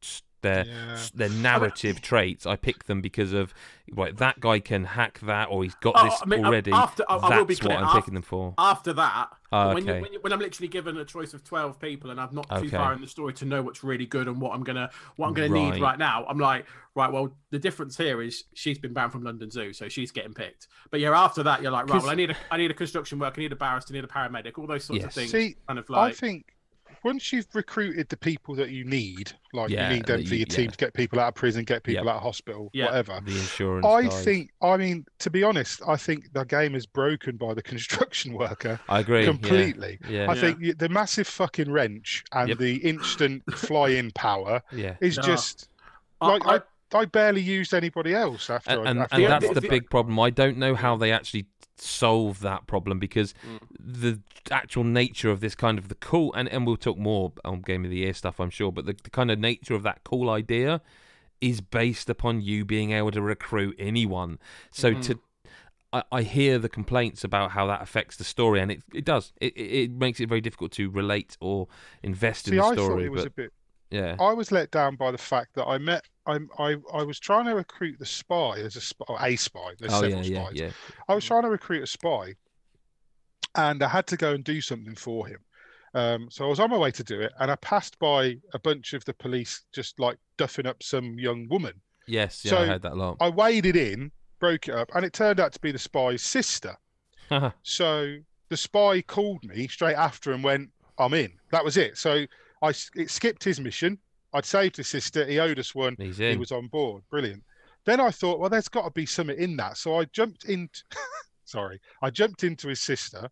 their Yeah. their narrative traits. I pick them because of right. That guy can hack that, or he's got Oh, this I mean, already. after- I- I That's will be clear, what I'm after- picking them for. After that, Oh, when, you, okay. when, you, when I'm literally given a choice of twelve people and I'm not too Okay. far in the story to know what's really good and what I'm gonna what I'm gonna need Right. right now, I'm like, right, well, the difference here is she's been banned from London Zoo, so she's getting picked. But yeah, after that, you're like, right, 'Cause- well, I need a I need a construction worker, I need a barrister, I need a paramedic, all those sorts Yes. of things. See, kind of I like, think once you've recruited the people that you need, like Yeah, you need them that for you- your team yeah. to get people out of prison, get people Yep. out of hospital, Yeah. whatever. The insurance. I guys. think, I mean, to be honest, I think the game is broken by the construction worker I agree yeah. completely. Yeah, I Yeah. think y- the massive fucking wrench and Yep. the instant fly-in power yeah. is No. just I- like I- I, I barely used anybody else after. And, I, and, after and I that's got the the- big problem. I don't know how they actually solve that problem because Mm. the actual nature of this kind of the cool and, and we'll talk more on Game of the Year stuff, I'm sure, but the, the kind of nature of that cool idea is based upon you being able to recruit anyone. So Mhm. to I, I hear the complaints about how that affects the story, and it it does. It it it makes it very difficult to relate or invest See, in the I story. thought it was but a bit. yeah, I was let down by the fact that I met. I'm, I I was trying to recruit the spy as a spy, or a spy. There's oh several yeah, yeah, spies. yeah. I was trying to recruit a spy, and I had to go and do something for him. Um, so I was on my way to do it, and I passed by a bunch of the police just like duffing up some young woman. Yes, yeah, So I heard that a lot. I waded in, broke it up, and it turned out to be the spy's sister. So the spy called me straight after and went, "I'm in." That was it. So I s- it skipped his mission. I'd saved his sister. He owed us one. He's He in. was on board. Brilliant. Then I thought, well, there's got to be something in that. So I jumped into, sorry, I jumped into his sister.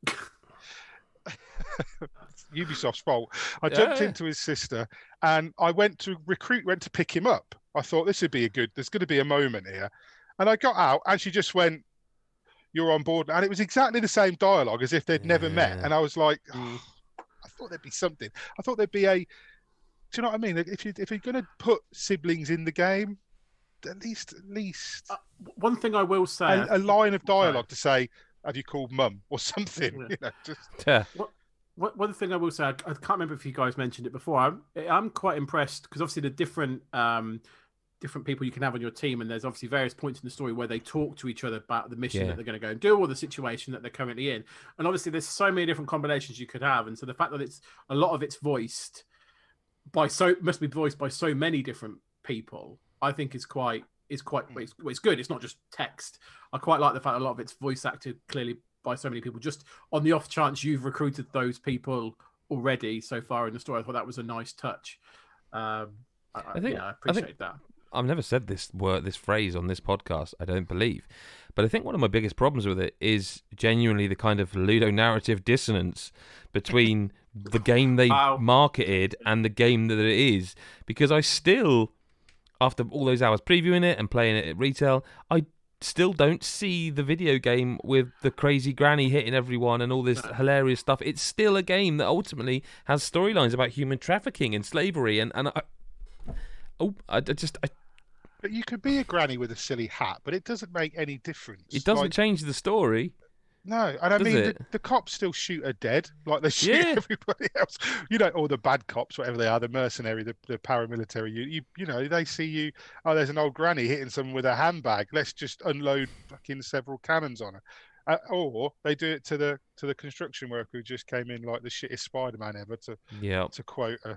Ubisoft's fault. I jumped Yeah. into his sister and I went to recruit, went to pick him up. I thought this would be a good, there's going to be a moment here. And I got out and she just went, "You're on board." And it was exactly the same dialogue as if they'd never met. Yeah. And I was like, Mm. I thought there'd be something. I thought there'd be a, do you know what I mean? If you if you're going to put siblings in the game, at least at least Uh, one thing I will say, a, a line of sorry. dialogue to say, "Have you called mum?" or something. Yeah. You know, just Yeah. One one thing I will say, I, I can't remember if you guys mentioned it before. I'm, I'm quite impressed because obviously the different um, different people you can have on your team, and there's obviously various points in the story where they talk to each other about the mission Yeah. that they're going to go and do, or the situation that they're currently in. And obviously, there's so many different combinations you could have, and so the fact that it's a lot of it's voiced by so must be voiced by so many different people, I think is quite is quite it's, it's good. It's not just text. I quite like the fact that a lot of it's voice acted clearly by so many people. Just on the off chance you've recruited those people already so far in the story, I thought that was a nice touch. Um, I, I think- yeah, I I appreciate think- that. I've never said this word, this phrase on this podcast, I don't believe. But I think one of my biggest problems with it is genuinely the kind of ludonarrative dissonance between the game they Wow. marketed and the game that it is. Because I still, after all those hours previewing it and playing it at retail, I still don't see the video game with the crazy granny hitting everyone and all this hilarious stuff. It's still a game that ultimately has storylines about human trafficking and slavery. And, and I, oh, I, I just... I, but you could be a granny with a silly hat, but it doesn't make any difference. It doesn't Like, change the story. no, and I does mean the, it? the cops still shoot her dead, like they shoot Yeah. everybody else. You know, or the bad cops, whatever they are, the mercenary, the, the paramilitary. You, you, you know, they see you. Oh, there's an old granny hitting someone with a handbag. Let's just unload fucking several cannons on her. Uh, or they do it to the to the construction worker who just came in like the shittest Spider-Man ever. To Yeah, to quote a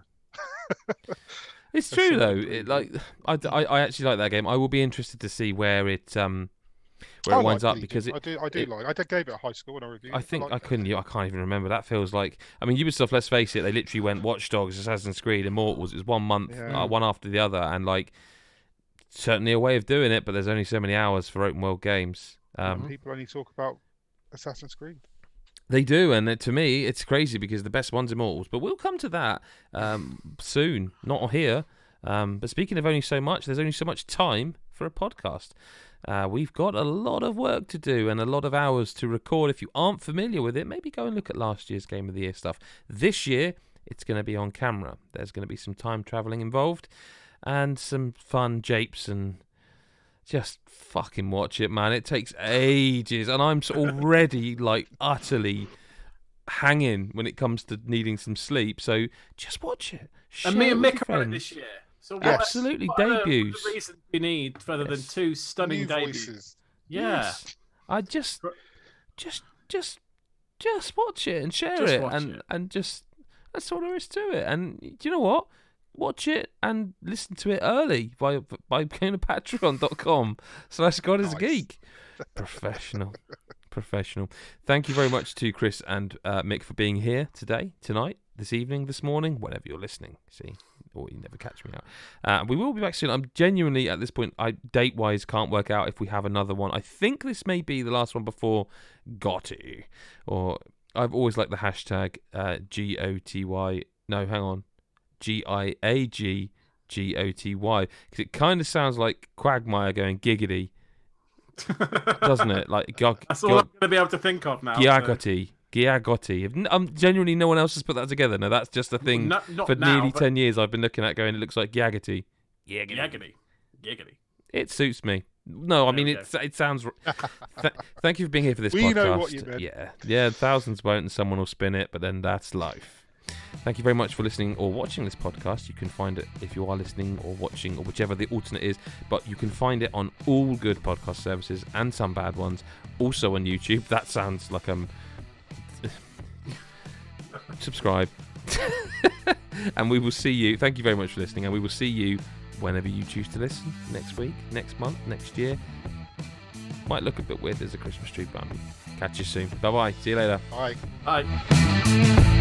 it's That's true so though. true. It, like, I, I, I actually like that game. I will be interested to see where it um where I it winds like up Legion. because it, I do I do it- like. I did gave it a high score when I reviewed. I it. think I like that. couldn't. I can't even remember. That feels like. I mean, Ubisoft. Let's face it. They literally went Watch Dogs, Assassin's Creed, Immortals. It was one month, Yeah. uh, one after the other, and like certainly a way of doing it. But there's only so many hours for open world games. Um, People only talk about Assassin's Creed. They do, and it, to me, it's crazy because the best one's Immortals. But we'll come to that um, soon, not here. Um, but speaking of only so much, there's only so much time for a podcast. Uh, we've got a lot of work to do and a lot of hours to record. If you aren't familiar with it, maybe go and look at last year's Game of the Year stuff. This year, it's going to be on camera. There's going to be some time travelling involved and some fun japes and just fucking watch it, man. It takes ages, and I'm already like utterly hanging when it comes to needing some sleep. So just watch it. And Share me it and with Mick your are on it friends. this year. So what, Absolutely, what other- debuts. What reason we need further than Yes. two stunning New debuts? voices. Yeah. Yes. I just, just, just, just watch it and share Just it, watch and it. and just that's all there is to it. And do you know what? Watch it and listen to it early by by going to patreon dot com slash God is a Nice. geek. Professional, professional. Thank you very much to Chris and uh, Mick for being here today, tonight, this evening, this morning, whenever you're listening. See, or you never catch me out. Uh, we will be back soon. I'm genuinely at this point, I date wise can't work out if we have another one. I think this may be the last one before Gotti, or I've always liked the hashtag uh, G O T Y. No, hang on, G I A G G O T Y, because it kind of sounds like Quagmire going giggity, doesn't it? Like Gog, That's all I'm going to be able to think of now. so- Giagotti. Giagotti. I'm genuinely no one else has put that together. No, that's just a thing No- not for now, nearly but- ten years I've been looking at going, it looks like Giagotti. Giagotti. Giggity. Giggity. It suits me. No, I There mean, we it, it sounds... Th- thank you for being here for this We podcast. know what you meant. Yeah, yeah, thousands won't and someone will spin it, but then that's life. Thank you very much for listening or watching this podcast. You can find it if you are listening or watching or whichever the alternate is, but you can find it on all good podcast services and some bad ones. Also on YouTube. That sounds like I'm... Subscribe. And we will see you. Thank you very much for listening, and we will see you whenever you choose to listen, next week, next month, next year. Might look a bit weird as a Christmas tree, but um, catch you soon. Bye bye. See you later. Bye. Bye.